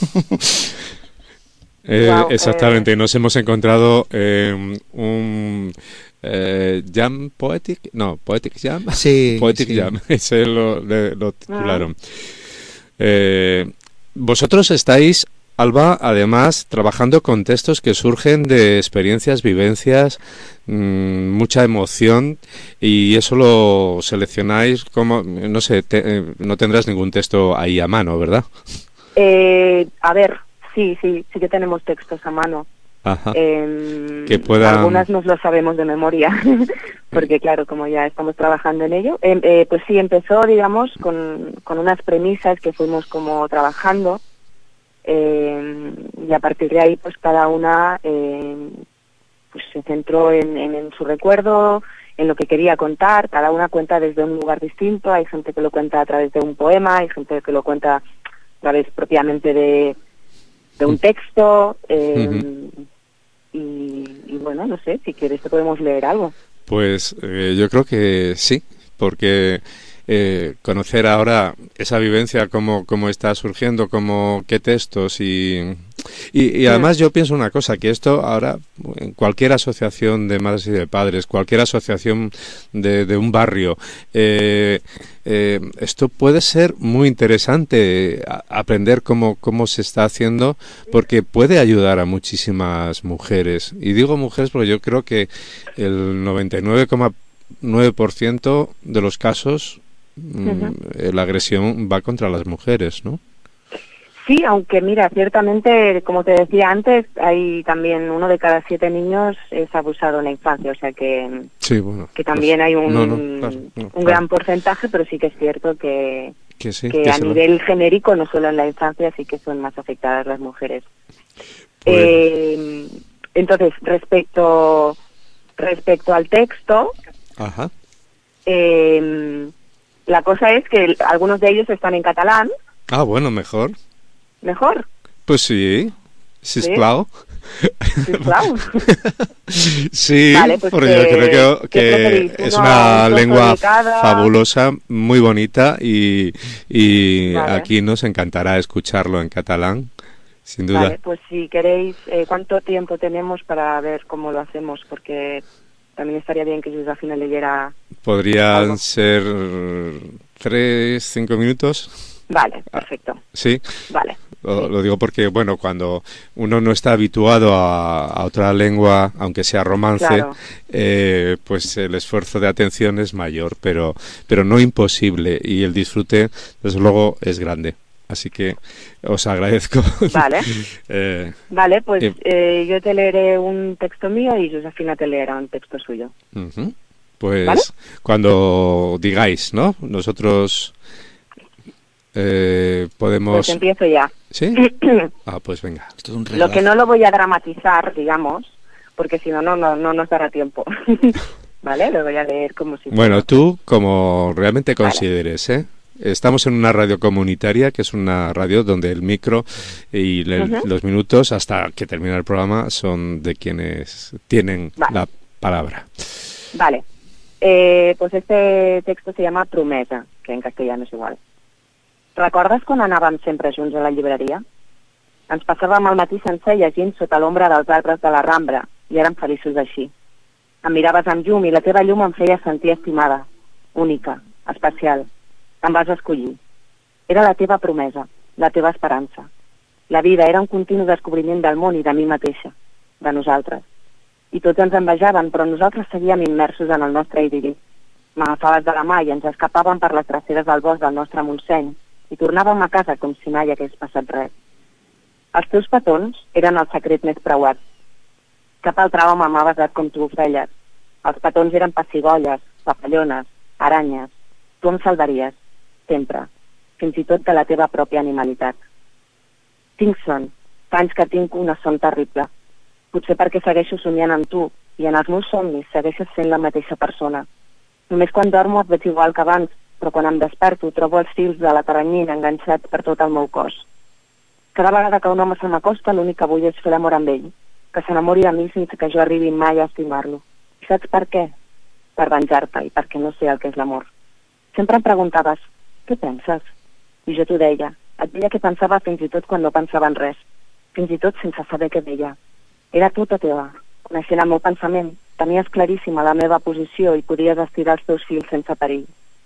eh, wow, exactamente, eh... nos hemos encontrado eh, un... Eh, jam poetic, no, poetic jam, sí, poetic sí. jam, ese lo, le, lo titularon. Ah. Eh, vosotros estáis, Alba, además trabajando con textos que surgen de experiencias, vivencias, mmm, mucha emoción, y eso lo seleccionáis como, no sé, te, eh, no tendrás ningún texto ahí a mano, ¿verdad? Eh, a ver, sí, sí, sí que tenemos textos a mano. Ajá. Eh, que puedan... Algunas nos lo sabemos de memoria, porque claro, como ya estamos trabajando en ello, eh, eh, pues sí, empezó, digamos, con, con unas premisas que fuimos como trabajando, eh, y a partir de ahí, pues cada una eh, pues se centró en, en, en su recuerdo, en lo que quería contar, cada una cuenta desde un lugar distinto, hay gente que lo cuenta a través de un poema, hay gente que lo cuenta a través propiamente de, de un texto, eh, uh-huh. Y, y bueno, no sé, si quieres te podemos leer algo. Pues eh, yo creo que sí, porque eh, conocer ahora esa vivencia, cómo, cómo está surgiendo, cómo, qué textos y, y, y además yo pienso una cosa, que esto ahora en cualquier asociación de madres y de padres, cualquier asociación de, de un barrio, eh, eh, esto puede ser muy interesante, a, aprender cómo, cómo se está haciendo, porque puede ayudar a muchísimas mujeres. Y digo mujeres porque yo creo que el noventa y nueve coma nueve por ciento de los casos uh-huh. mmm, la agresión va contra las mujeres, ¿no? Sí, aunque mira, ciertamente, como te decía antes, hay también uno de cada siete niños es abusado en la infancia, o sea que, sí, bueno, que también pues, hay un, no, no, claro, no, un claro. gran porcentaje, pero sí que es cierto que, que, sí, que que a nivel va. genérico, no solo en la infancia, sí que son más afectadas las mujeres. Pues... Eh, entonces, respecto respecto al texto, Ajá. Eh, la cosa es que algunos de ellos están en catalán. Ah, bueno, mejor. ¿Mejor? Pues sí, sisplau. Sisplau. Sí, vale, pues porque que, yo creo que, que es una lengua fabulosa, muy bonita y, y vale. Aquí nos encantará escucharlo en catalán. sin duda. Vale, pues si queréis, eh, ¿cuánto tiempo tenemos para ver cómo lo hacemos? Porque también estaría bien que Josefina leyera... Podrían algo. ser tres, cinco minutos. Vale, perfecto. Sí. Vale. Lo, sí. lo digo porque, bueno, cuando uno no está habituado a, a otra lengua, aunque sea romance, Claro. eh, pues el esfuerzo de atención es mayor, pero, pero no imposible, y el disfrute, desde luego, es grande. Así que os agradezco. Vale. eh, Vale, pues eh, eh, yo te leeré un texto mío y Josefina te leerá un texto suyo. uh-huh. Pues ¿Vale? cuando digáis, ¿no? Nosotros eh, podemos... Pues empiezo ya. ¿Sí? Ah, pues venga. Esto es un Lo relajo. que no lo voy a dramatizar, digamos, porque si no, no, no, no nos dará tiempo. ¿Vale? Lo voy a leer como si... Bueno, fuera. tú como realmente Vale. consideres, ¿eh? Estamos en una radio comunitaria, que es una radio donde el micro y el- Ujú. los minutos hasta que termina el programa son de quienes tienen Vale. la palabra. Vale. Eh, pues este texto se llama Promesa, que en castellano és igual. Recordes quan anàvem sempre junts a la llibreria? Ens passàvem el matí sencer llegint sota l'ombra dels arbres de la Rambla i érem feliços així. Em miraves amb llum i la teva llum em feia sentir estimada, única, especial. Em vas escollir. Era la teva promesa, la teva esperança. La vida era un continu descobriment del món i de mi mateixa, de nosaltres. I tots ens envejaven, però nosaltres seguíem immersos en el nostre idili. M'agafaves de la mà i ens escapàvem per les dreceres del bosc del nostre Montseny i tornàvem a casa com si mai hagués passat res. Els teus petons eren el secret més preuat. Cap altre home m'ha besat com tu ho feies. Els petons eren pessigolles, papallones, aranyes. Tu em salvaries, sempre, fins i tot de la teva pròpia animalitat. Tinc son, fa anys que tinc una son terrible. Potser perquè segueixo somiant amb tu i en els meus somnis segueixes sent la mateixa persona. Només quan dormo et veig igual que abans, però quan em desperto trobo els fils de la teranyina enganxats per tot el meu cos. Cada vegada que un home se m'acosta l'únic que vull és fer l'amor amb ell, que s'enamori de mi sense que jo arribi mai a estimar-lo. I saps per què? Per venjar-te i perquè no sé el que és l'amor. Sempre em preguntaves, què penses? I jo t'ho deia, et deia que pensava fins i tot quan no pensava en res, fins i tot sense saber què deia. Era tota teva, coneixent el meu pensament, tenies claríssima la meva posició i podies estirar els teus fils sense perill.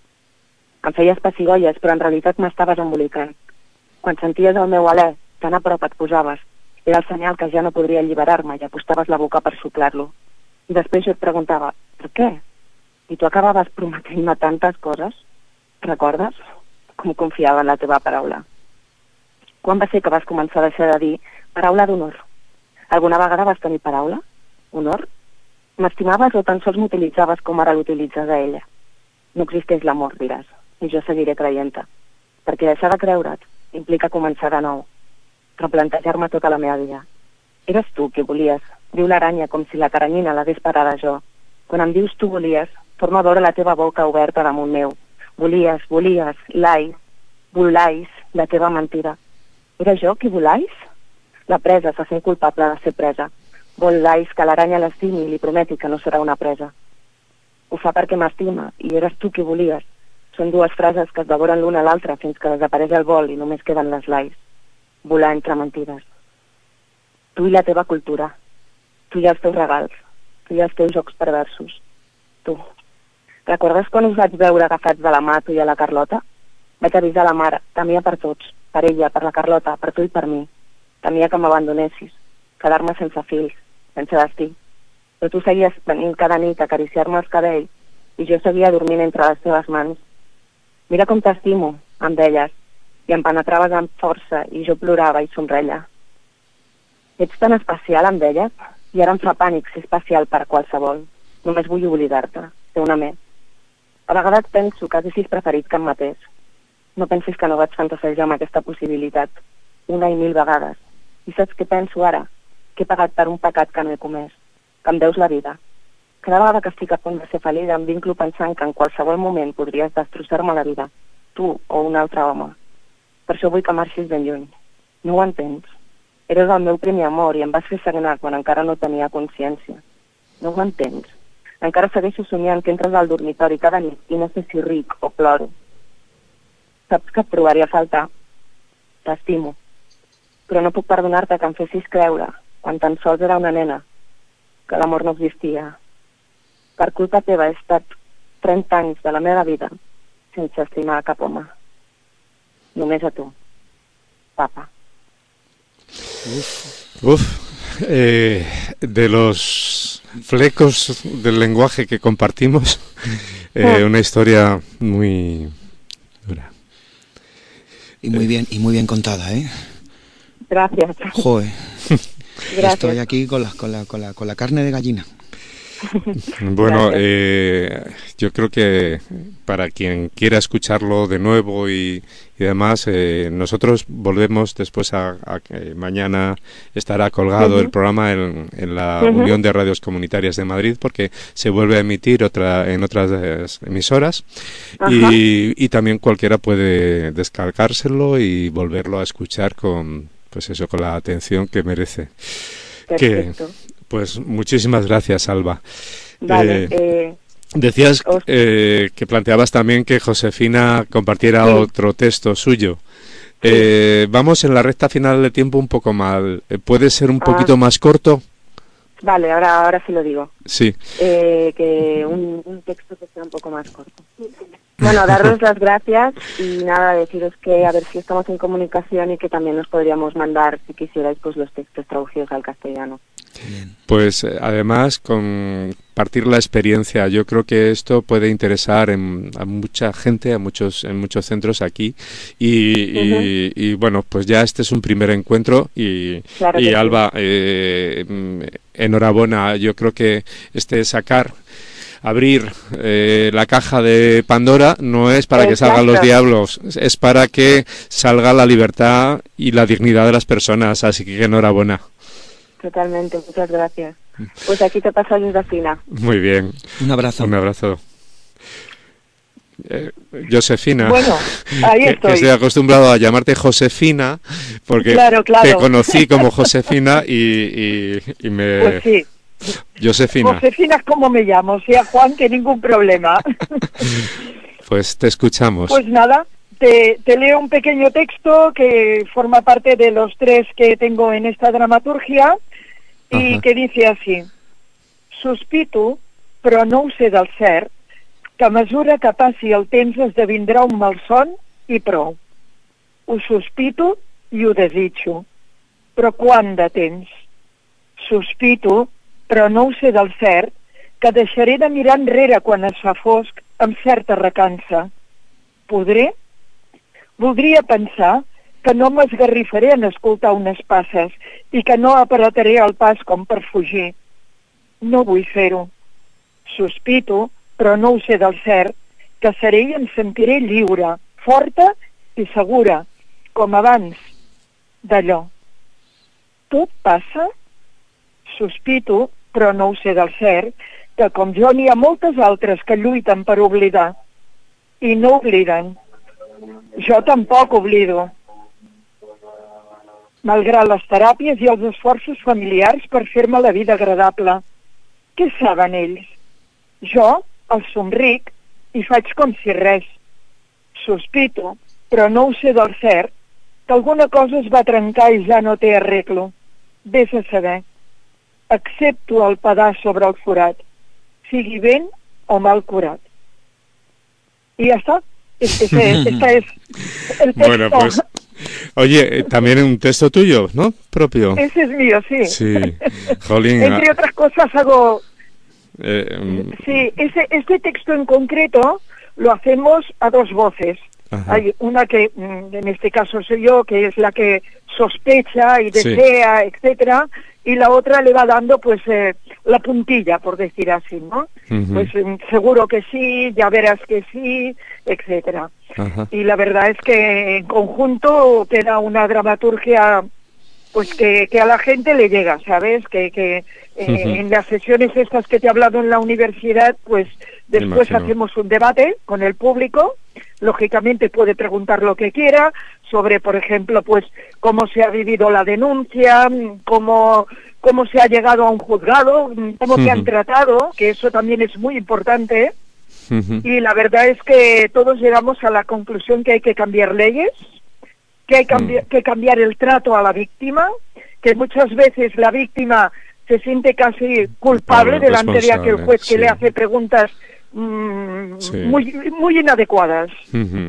Em feies pessigolles, però en realitat m'estaves embolicant. Quan senties el meu alè, tan a prop et posaves, era el senyal que ja no podria alliberar-me i apostaves la boca per xuclar-lo. I després jo et preguntava, per què? I tu acabaves prometent-me tantes coses. Recordes? Com confiava en la teva paraula. Quan va ser que vas començar a deixar de dir paraula d'honor? Alguna vegada vas tenir paraula? Honor? M'estimaves o tan sols m'utilitzaves com ara l'utilitzes a ella? No existeix l'amor, diràs, i jo seguiré creient-te. Perquè deixar de creure't implica començar de nou, replantejar-me tota la meva vida. Eres tu qui volies, diu l'aranya com si la teranyina l'hagués parada jo. Quan em dius tu volies, torno a veure la teva boca oberta damunt meu. Volies, volies, l'ai, volais, la teva mentida. Era jo qui volais? La presa se sent culpable de ser presa. Volais que l'aranya l'estimi i li prometi que no serà una presa. Ho fa perquè m'estima i eres tu qui volies. Són dues frases que es devoren l'una a l'altra fins que desapareix el vol i només queden les lais. Volar entre mentides. Tu i la teva cultura. Tu i els teus regals. Tu i els teus jocs perversos. Tu. Recordes quan us vaig veure agafats de la mà, tu i a la Carlota? Vaig avisar la mare, temia per tots, per ella, per la Carlota, per tu i per mi. Temia que m'abandonessis, quedar-me sense fills, sense destí. Però tu seguies venint cada nit a acariciar-me els cabells i jo seguia dormint entre les teves mans. Mira com t'estimo, em deies, i em penetraves amb força i jo plorava i somreia. Ets tan especial, em deies, i ara em fa pànic ser especial per a qualsevol. Només vull oblidar-te, ser una més. A vegades penso que haguessis preferit que em matés. No pensis que no vaig fantasejar amb aquesta possibilitat, una i mil vegades. I saps què penso ara? Que he pagat per un pecat que no he comès, que em deus la vida. Cada vegada que estic a punt de ser feliç em vinclo pensant que en qualsevol moment podries destrossar-me la vida, tu o un altre home. Per això vull que marxis ben lluny. No ho entens? Eres el meu primer amor i em vas fer sagnar quan encara no tenia consciència. No ho entens? Encara segueixo somiant que entres al dormitori cada nit i no sé si ric o ploro. Saps que et trobaria a faltar? T'estimo. però no puc perdonar-te que em fessis creure, quan tan sols era una nena, que l'amor no existia. Per culpa teva he estat trenta anys de la meva vida sense estimar cap home. Només a tu, papa. Uf, uf. Eh, de los flecos del lenguaje que compartimos, eh, una historia muy dura. Y muy bien, y muy bien contada, ¿eh? Gracias. Joder. Gracias. Estoy aquí con la, con la, con la, con la carne de gallina. Bueno, eh, yo creo que para quien quiera escucharlo de nuevo y, y demás, eh, nosotros volvemos después a, a que mañana estará colgado uh-huh. el programa en, en la uh-huh. Unión de Radios Comunitarias de Madrid, porque se vuelve a emitir otra en otras emisoras uh-huh. y, y también cualquiera puede descargárselo y volverlo a escuchar con, pues eso, con la atención que merece. Perfecto. Que, Pues muchísimas gracias, Alba. Vale, eh, eh, decías eh, que planteabas también que Josefina compartiera sí. otro texto suyo. Sí. Eh, vamos en la recta final del tiempo un poco mal. ¿Puede ser un ah. poquito más corto? Vale, ahora ahora sí lo digo. Sí. Eh, que un, un texto que sea un poco más corto. Bueno, daros las gracias y nada, deciros que a ver si estamos en comunicación y que también nos podríamos mandar, si quisierais, pues los textos traducidos al castellano. Pues además compartir la experiencia, yo creo que esto puede interesar en, a mucha gente, a muchos en muchos centros aquí y, uh-huh. y, y bueno, pues ya este es un primer encuentro y, claro y Alba, sí. eh, enhorabuena, yo creo que este sacar abrir eh, la caja de Pandora no es para Exacto. que salgan los diablos, es para que salga la libertad y la dignidad de las personas, así que enhorabuena. Totalmente, muchas gracias. Pues aquí te paso a Josefina. Muy bien. Un abrazo. Un abrazo. Eh, Josefina. Bueno, ahí que, estoy. Que estoy acostumbrado a llamarte Josefina porque claro, claro. te conocí como Josefina y, y, y me... Pues sí. Josefina. Josefina es como me llamo, sea Juan, que ningún problema. Pues te escuchamos. Pues nada. Te, te leo un pequeño texto que forma parte de los tres que tengo en esta dramaturgia i Ajá. que dice así: sospito, però no ho sé del cert, que a mesura que passi el temps esdevindrà un malson i prou. Ho sospito i ho desitjo, però quant de temps? Sospito, però no ho sé del cert, que deixaré de mirar enrere quan es fa fosc amb certa recança. Podré? Voldria pensar que no m'esgarrifaré en escoltar unes passes i que no apretaré el pas com per fugir. No vull fer-ho. Sospito, però no ho sé del cert, que seré i em sentiré lliure, forta i segura, com abans, d'allò. Tot passa? Sospito, però no ho sé del cert, que com jo n'hi ha moltes altres que lluiten per oblidar. I no obliden. Jo tampoc oblido. Malgrat les teràpies i els esforços familiars per fer-me la vida agradable. Què saben ells? Jo els somric i faig com si res. Sospito, però no ho sé del cert, que alguna cosa es va trencar i ja no té arreglo. Vés a saber. Accepto el pedaç sobre el forat, sigui ben o mal curat. I ja està. Este, este es el texto. Bueno, pues, oye, también un texto tuyo, ¿no? Propio. Ese es mío, sí. Sí, jolín. Entre otras cosas hago... Eh, um... Sí, ese, este texto en concreto lo hacemos a dos voces. Ajá. Hay una que, en este caso soy yo, que es la que sospecha y desea, sí. etcétera, y la otra le va dando pues eh, la puntilla, por decir así, ¿no? Uh-huh. Pues eh, seguro que sí, ya verás que sí, etcétera. Uh-huh. Y la verdad es que en conjunto queda una dramaturgia pues que, que a la gente le llega, ¿sabes? Que, que eh, uh-huh. en las sesiones estas que te he hablado en la universidad, pues después hacemos un debate con el público. Lógicamente puede preguntar lo que quiera sobre, por ejemplo, pues cómo se ha vivido la denuncia, cómo, cómo se ha llegado a un juzgado, cómo uh-huh. se han tratado, que eso también es muy importante. Uh-huh. Y la verdad es que todos llegamos a la conclusión que hay que cambiar leyes, que hay cambi- mm. que cambiar el trato a la víctima, que muchas veces la víctima se siente casi culpable bueno, delante de aquel juez que sí. le hace preguntas mmm, sí. muy muy inadecuadas. Uh-huh.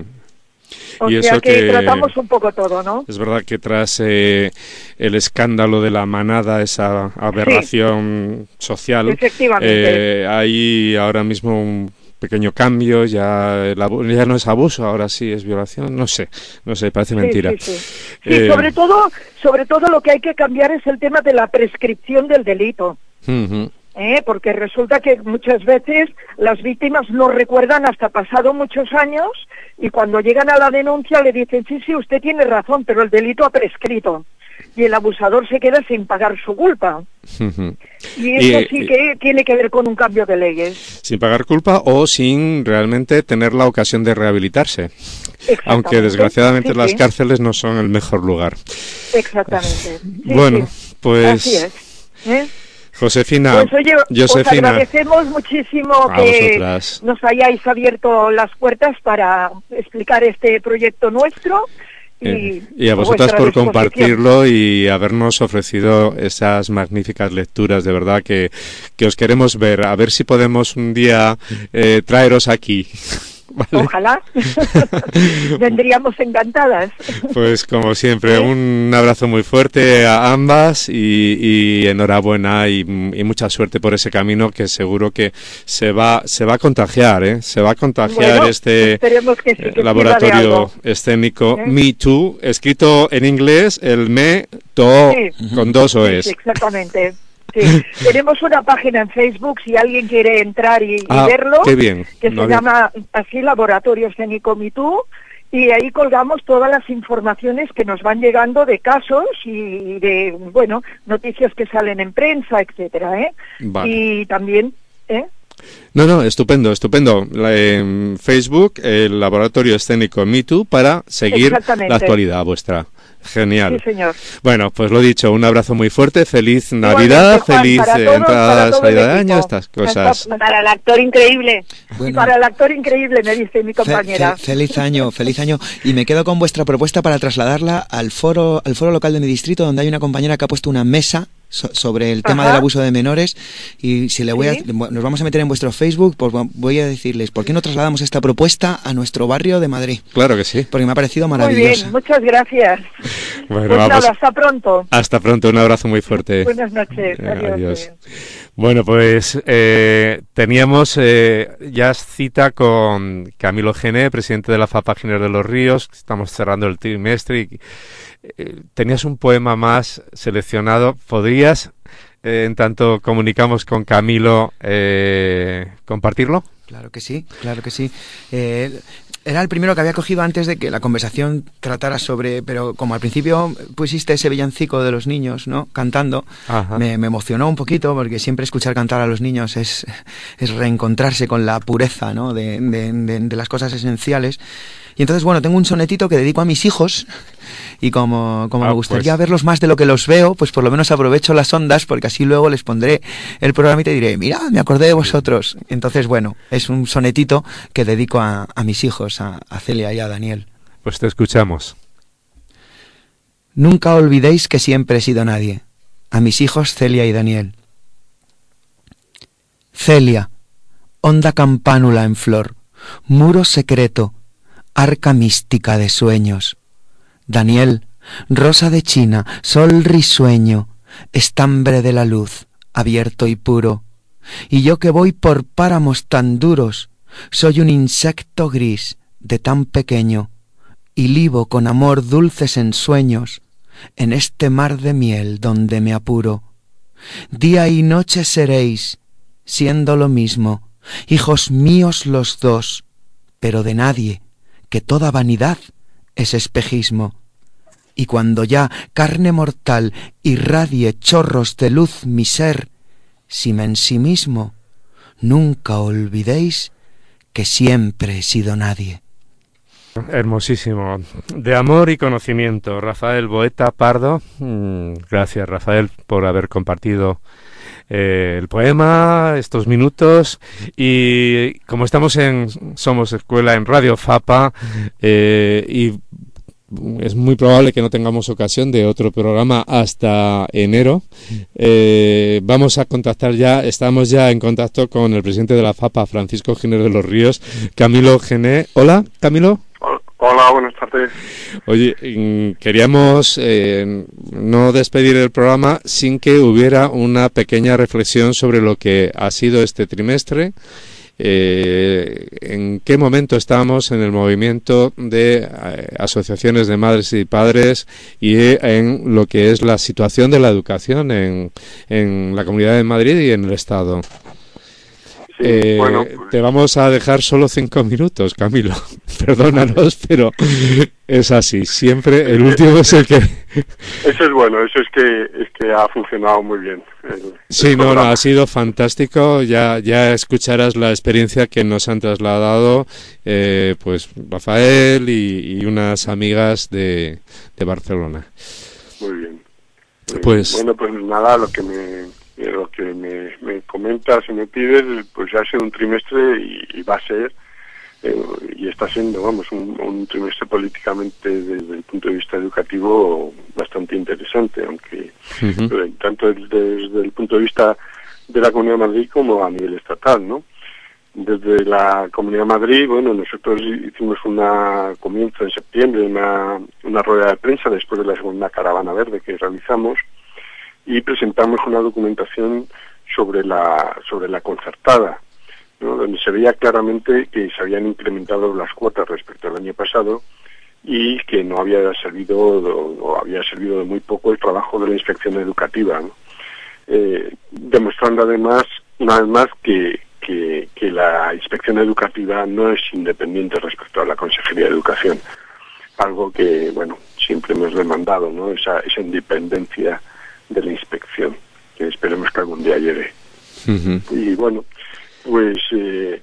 O y sea eso que, que tratamos un poco todo, ¿no? Es verdad que tras eh, el escándalo de la manada, esa aberración sí. social, efectivamente. Eh, hay ahora mismo un pequeño cambio, ya el abu- ya no es abuso, ahora sí es violación, no sé, no sé, parece mentira. Sí, sí, sí. sí eh, sobre todo, sobre todo lo que hay que cambiar es el tema de la prescripción del delito. Uh-huh. ¿Eh? Porque resulta que muchas veces las víctimas no recuerdan hasta pasado muchos años y cuando llegan a la denuncia le dicen sí, sí, usted tiene razón, pero el delito ha prescrito y el abusador se queda sin pagar su culpa. Uh-huh. Y eso y, sí que y, tiene que ver con un cambio de leyes. Sin pagar culpa o sin realmente tener la ocasión de rehabilitarse. Aunque desgraciadamente sí, las sí. cárceles no son el mejor lugar. Exactamente. Sí, bueno, sí. pues... Así es. ¿Eh? Josefina, pues oye, Josefina, os agradecemos muchísimo que vosotras. Nos hayáis abierto las puertas para explicar este proyecto nuestro y, eh, y a vosotras por compartirlo y habernos ofrecido esas magníficas lecturas, de verdad que, que os queremos ver, a ver si podemos un día eh, traeros aquí. Vale. Ojalá. Vendríamos encantadas. Pues como siempre, ¿sí? Un abrazo muy fuerte a ambas y, y enhorabuena y, y mucha suerte por ese camino que seguro que se va se va a contagiar, ¿eh? Se va a contagiar bueno, este que sí, que laboratorio escénico ¿Eh? Me Too, escrito en inglés el Me To sí. con dos O's. Sí, exactamente. Sí, tenemos una página en Facebook si alguien quiere entrar y, ah, y verlo, qué bien. que no se bien. llama así Laboratorio Escénico Me Too, y ahí colgamos todas las informaciones que nos van llegando de casos y de, bueno, noticias que salen en prensa, etcétera, ¿eh? Vale. Y también, ¿eh? No, no, estupendo, estupendo. La, en Facebook, el Laboratorio Escénico Me Too, para seguir la actualidad vuestra. Genial. Sí, señor. Bueno, pues lo dicho, un abrazo muy fuerte, feliz Navidad, Juan, feliz todos, entrada, salida de año, estas cosas. Para el actor increíble. Bueno, y para el actor increíble, me dice mi compañera. Fe, fe, feliz año, feliz año. Y me quedo con vuestra propuesta para trasladarla al foro, al foro local de mi distrito, donde hay una compañera que ha puesto una mesa So, sobre el tema Ajá. del abuso de menores y si le voy ¿Sí? a, nos vamos a meter en vuestro Facebook, pues voy a decirles ¿por qué no trasladamos esta propuesta a nuestro barrio de Madrid? Claro que sí. Porque me ha parecido maravillosa. Muy bien, muchas gracias. Bueno, pues vamos. Nada, hasta pronto. Hasta pronto, un abrazo muy fuerte. Buenas noches. Eh, adiós. adiós. Bueno, pues eh, teníamos eh, ya cita con Camilo Gené, presidente de la FAPA Giner de los Ríos. Estamos cerrando el trimestre y eh, tenías un poema más seleccionado. ¿Podrías, eh, en tanto comunicamos con Camilo, eh, compartirlo? Claro que sí, claro que sí. Eh, era el primero que había cogido antes de que la conversación tratara sobre, pero como al principio pusiste ese villancico de los niños, ¿no? Cantando, me, me emocionó un poquito porque siempre escuchar cantar a los niños es, es reencontrarse con la pureza, ¿no? de, de, de, de las cosas esenciales. Y entonces, bueno, tengo un sonetito que dedico a mis hijos y como, como ah, me gustaría pues. verlos más de lo que los veo, pues por lo menos aprovecho las ondas porque así luego les pondré el programa y te diré, mira, me acordé de vosotros. Entonces, bueno, es un sonetito que dedico a, a mis hijos, a, a Celia y a Daniel. Pues te escuchamos. Nunca olvidéis que siempre he sido nadie. A mis hijos Celia y Daniel. Celia, honda campánula en flor, muro secreto, arca mística de sueños. Daniel, rosa de China, sol risueño, estambre de la luz, abierto y puro. Y yo que voy por páramos tan duros, soy un insecto gris de tan pequeño, y libo con amor dulces ensueños en este mar de miel donde me apuro. Día y noche seréis, siendo lo mismo, hijos míos los dos, pero de nadie, que toda vanidad es espejismo. Y cuando ya carne mortal irradie chorros de luz mi ser, si me en sí mismo, nunca olvidéis que siempre he sido nadie. Hermosísimo. De amor y conocimiento. Rafael Boeta Pardo. Gracias, Rafael, por haber compartido Eh, el poema, estos minutos. Y como estamos en Somos Escuela en Radio FAPA eh, y es muy probable que no tengamos ocasión de otro programa hasta enero. Eh, vamos a contactar ya, estamos ya en contacto con el presidente de la FAPA, Francisco Giner de los Ríos, Camilo Gené. Hola, Camilo. Hola, buenas tardes. Oye, queríamos eh, no despedir el programa sin que hubiera una pequeña reflexión sobre lo que ha sido este trimestre. Eh, ¿En qué momento estamos en el movimiento de eh, asociaciones de madres y padres y eh, en lo que es la situación de la educación en, en la Comunidad de Madrid y en el Estado? Sí, eh, bueno, pues... Te vamos a dejar solo cinco minutos, Camilo. Perdónanos, pero es así. Siempre el último es el que... Eso es bueno, eso es que es que ha funcionado muy bien. El, sí, el no, no, ha sido fantástico. Ya ya escucharás la experiencia que nos han trasladado eh, pues Rafael y, y unas amigas de, de Barcelona. Muy bien. Muy pues bien. Bueno, pues nada, lo que me... lo que me, me comentas y me pides, pues ha sido un trimestre y, y va a ser, eh, y está siendo, vamos, un, un trimestre políticamente desde el punto de vista educativo bastante interesante, aunque uh-huh. eh, tanto desde, desde el punto de vista de la Comunidad de Madrid como a nivel estatal, ¿no? Desde la Comunidad de Madrid, bueno, nosotros hicimos una comienzo en septiembre, una, una rueda de prensa después de la segunda caravana verde que realizamos, y presentamos una documentación sobre la sobre la concertada, ¿no? Donde se veía claramente que se habían incrementado las cuotas respecto al año pasado y que no había servido o había servido de muy poco el trabajo de la inspección educativa, ¿no? Eh, demostrando además, una vez más, que, que, que la inspección educativa no es independiente respecto a la Consejería de Educación, algo que, bueno, siempre hemos demandado, ¿no? Esa, esa independencia de la inspección, que esperemos que algún día llegue. Uh-huh. Y bueno, pues eh,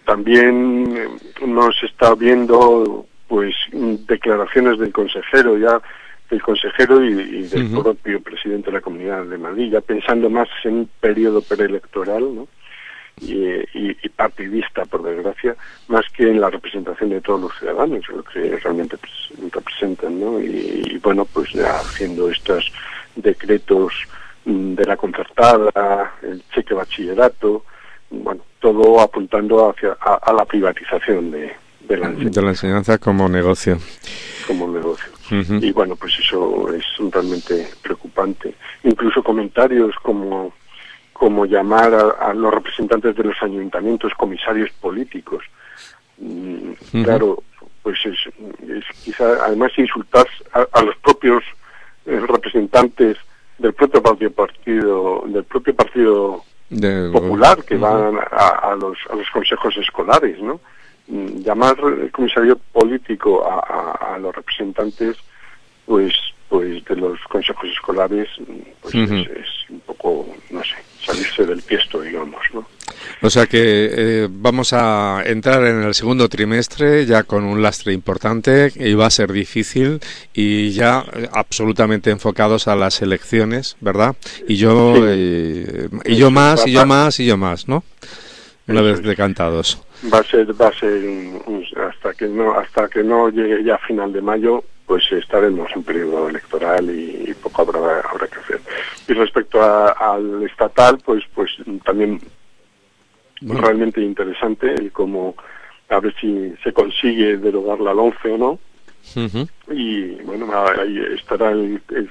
también hemos estado viendo pues declaraciones del consejero, ya del consejero y, y del uh-huh. propio presidente de la Comunidad de Madrid, ya pensando más en un periodo preelectoral, ¿no? Y, y, y partidista, por desgracia, más que en la representación de todos los ciudadanos, lo que realmente representan, ¿no? Y, y bueno, pues ya haciendo estos decretos de la concertada, el cheque bachillerato, bueno, todo apuntando hacia a, a la privatización de, de la enseñanza. De la enseñanza como negocio. Como negocio. Uh-huh. Y bueno, pues eso es realmente preocupante. Incluso comentarios como como llamar a, a los representantes de los ayuntamientos comisarios políticos. Mm, uh-huh. Claro, pues es, es quizá además insultar a, a los propios eh, representantes del propio partido, partido del propio partido de, popular que uh-huh. van a, a los a los consejos escolares, ¿no? Mm, llamar el comisario político a, a, a los representantes, pues pues de los consejos escolares, pues uh-huh. es, es un poco, no sé, salirse del tiesto, digamos, ¿no? O sea que eh, vamos a entrar en el segundo trimestre ya con un lastre importante y va a ser difícil y ya eh, absolutamente enfocados a las elecciones, ¿verdad? Y yo sí. eh, y yo más y yo más y yo más, ¿no? Una vez decantados. Va a ser va a ser un, un, hasta que no hasta que no llegue ya a final de mayo, pues estaremos en periodo electoral y, y poco habrá, habrá que hacer. Y respecto a, al estatal, pues pues también bueno. realmente interesante el cómo, a ver si se consigue derogar la LOMCE o no. Uh-huh. Y bueno, ahí estará el, el,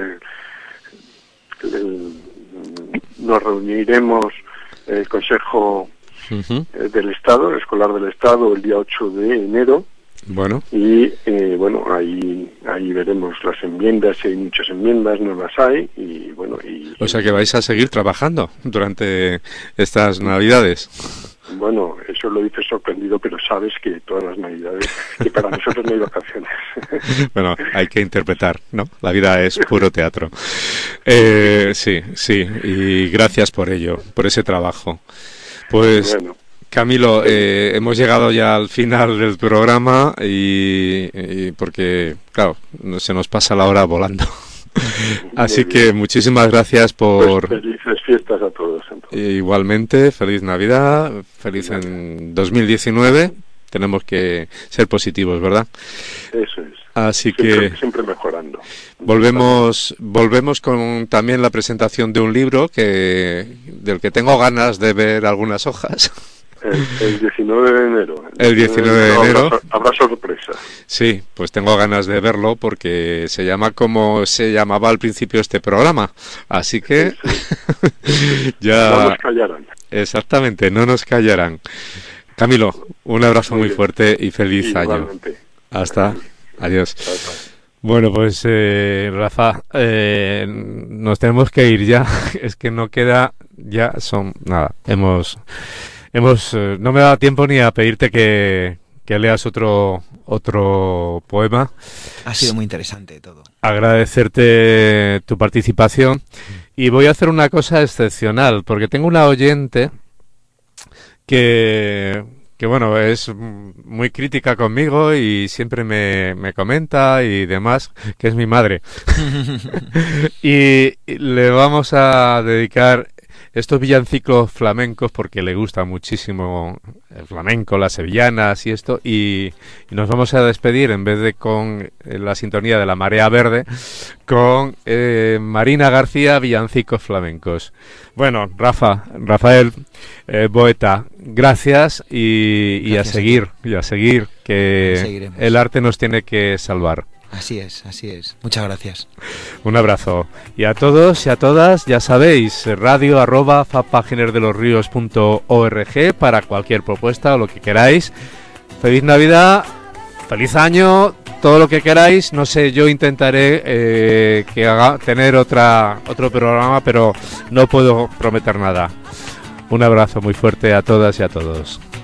el, el nos reuniremos el Consejo uh-huh. del Estado, el Escolar del Estado, el día ocho de enero. Bueno. Y eh, bueno, ahí ahí veremos las enmiendas, si hay muchas enmiendas, no las hay, y bueno. Y, o sea que vais a seguir trabajando durante estas Navidades. Bueno, eso lo dices sorprendido, pero sabes que todas las Navidades, que para nosotros no hay vacaciones. Bueno, hay que interpretar, ¿no? La vida es puro teatro. Eh, sí, sí, y gracias por ello, por ese trabajo. Pues... Bueno. Camilo, eh, hemos llegado ya al final del programa y, y porque, claro, se nos pasa la hora volando. Así que muchísimas gracias por... Pues felices fiestas a todos. Entonces. Igualmente, feliz Navidad, feliz en dos mil diecinueve tenemos que ser positivos, ¿verdad? Eso es. Así siempre, que siempre mejorando. Volvemos, volvemos con también la presentación de un libro que del que tengo ganas de ver algunas hojas. El, el diecinueve de enero. El diecinueve de enero. Habrá, habrá sorpresa. Sí, pues tengo ganas de verlo porque se llama como se llamaba al principio este programa. Así que sí, sí. ya... No nos callarán. Exactamente, no nos callarán. Camilo, un abrazo muy, muy fuerte y feliz Igualmente. año. Hasta. Adiós. Hasta. Bueno, pues eh, Rafa, eh, nos tenemos que ir ya. Es que no queda, ya son nada. Hemos, hemos, eh, no me da tiempo ni a pedirte que, que leas otro, otro poema. Ha sido muy interesante todo. Agradecerte tu participación y voy a hacer una cosa excepcional porque tengo una oyente que que bueno, es muy crítica conmigo y siempre me, me comenta y demás, que es mi madre. y, y le vamos a dedicar estos villancicos flamencos porque le gusta muchísimo el flamenco, las sevillanas y esto, y, y nos vamos a despedir en vez de con la sintonía de la Marea Verde, con eh, Marina García, villancicos flamencos. Bueno, Rafa, Rafael, eh, Boeta, gracias y, y gracias a seguir, a y a seguir, que Seguiremos. El arte nos tiene que salvar. Así es, así es. Muchas gracias. Un abrazo. Y a todos y a todas, ya sabéis, radio arroba fapaginerdelosrios punto org para cualquier propuesta o lo que queráis. Feliz Navidad, feliz año, todo lo que queráis. No sé, yo intentaré eh, que haga tener otra otro programa, pero no puedo prometer nada. Un abrazo muy fuerte a todas y a todos.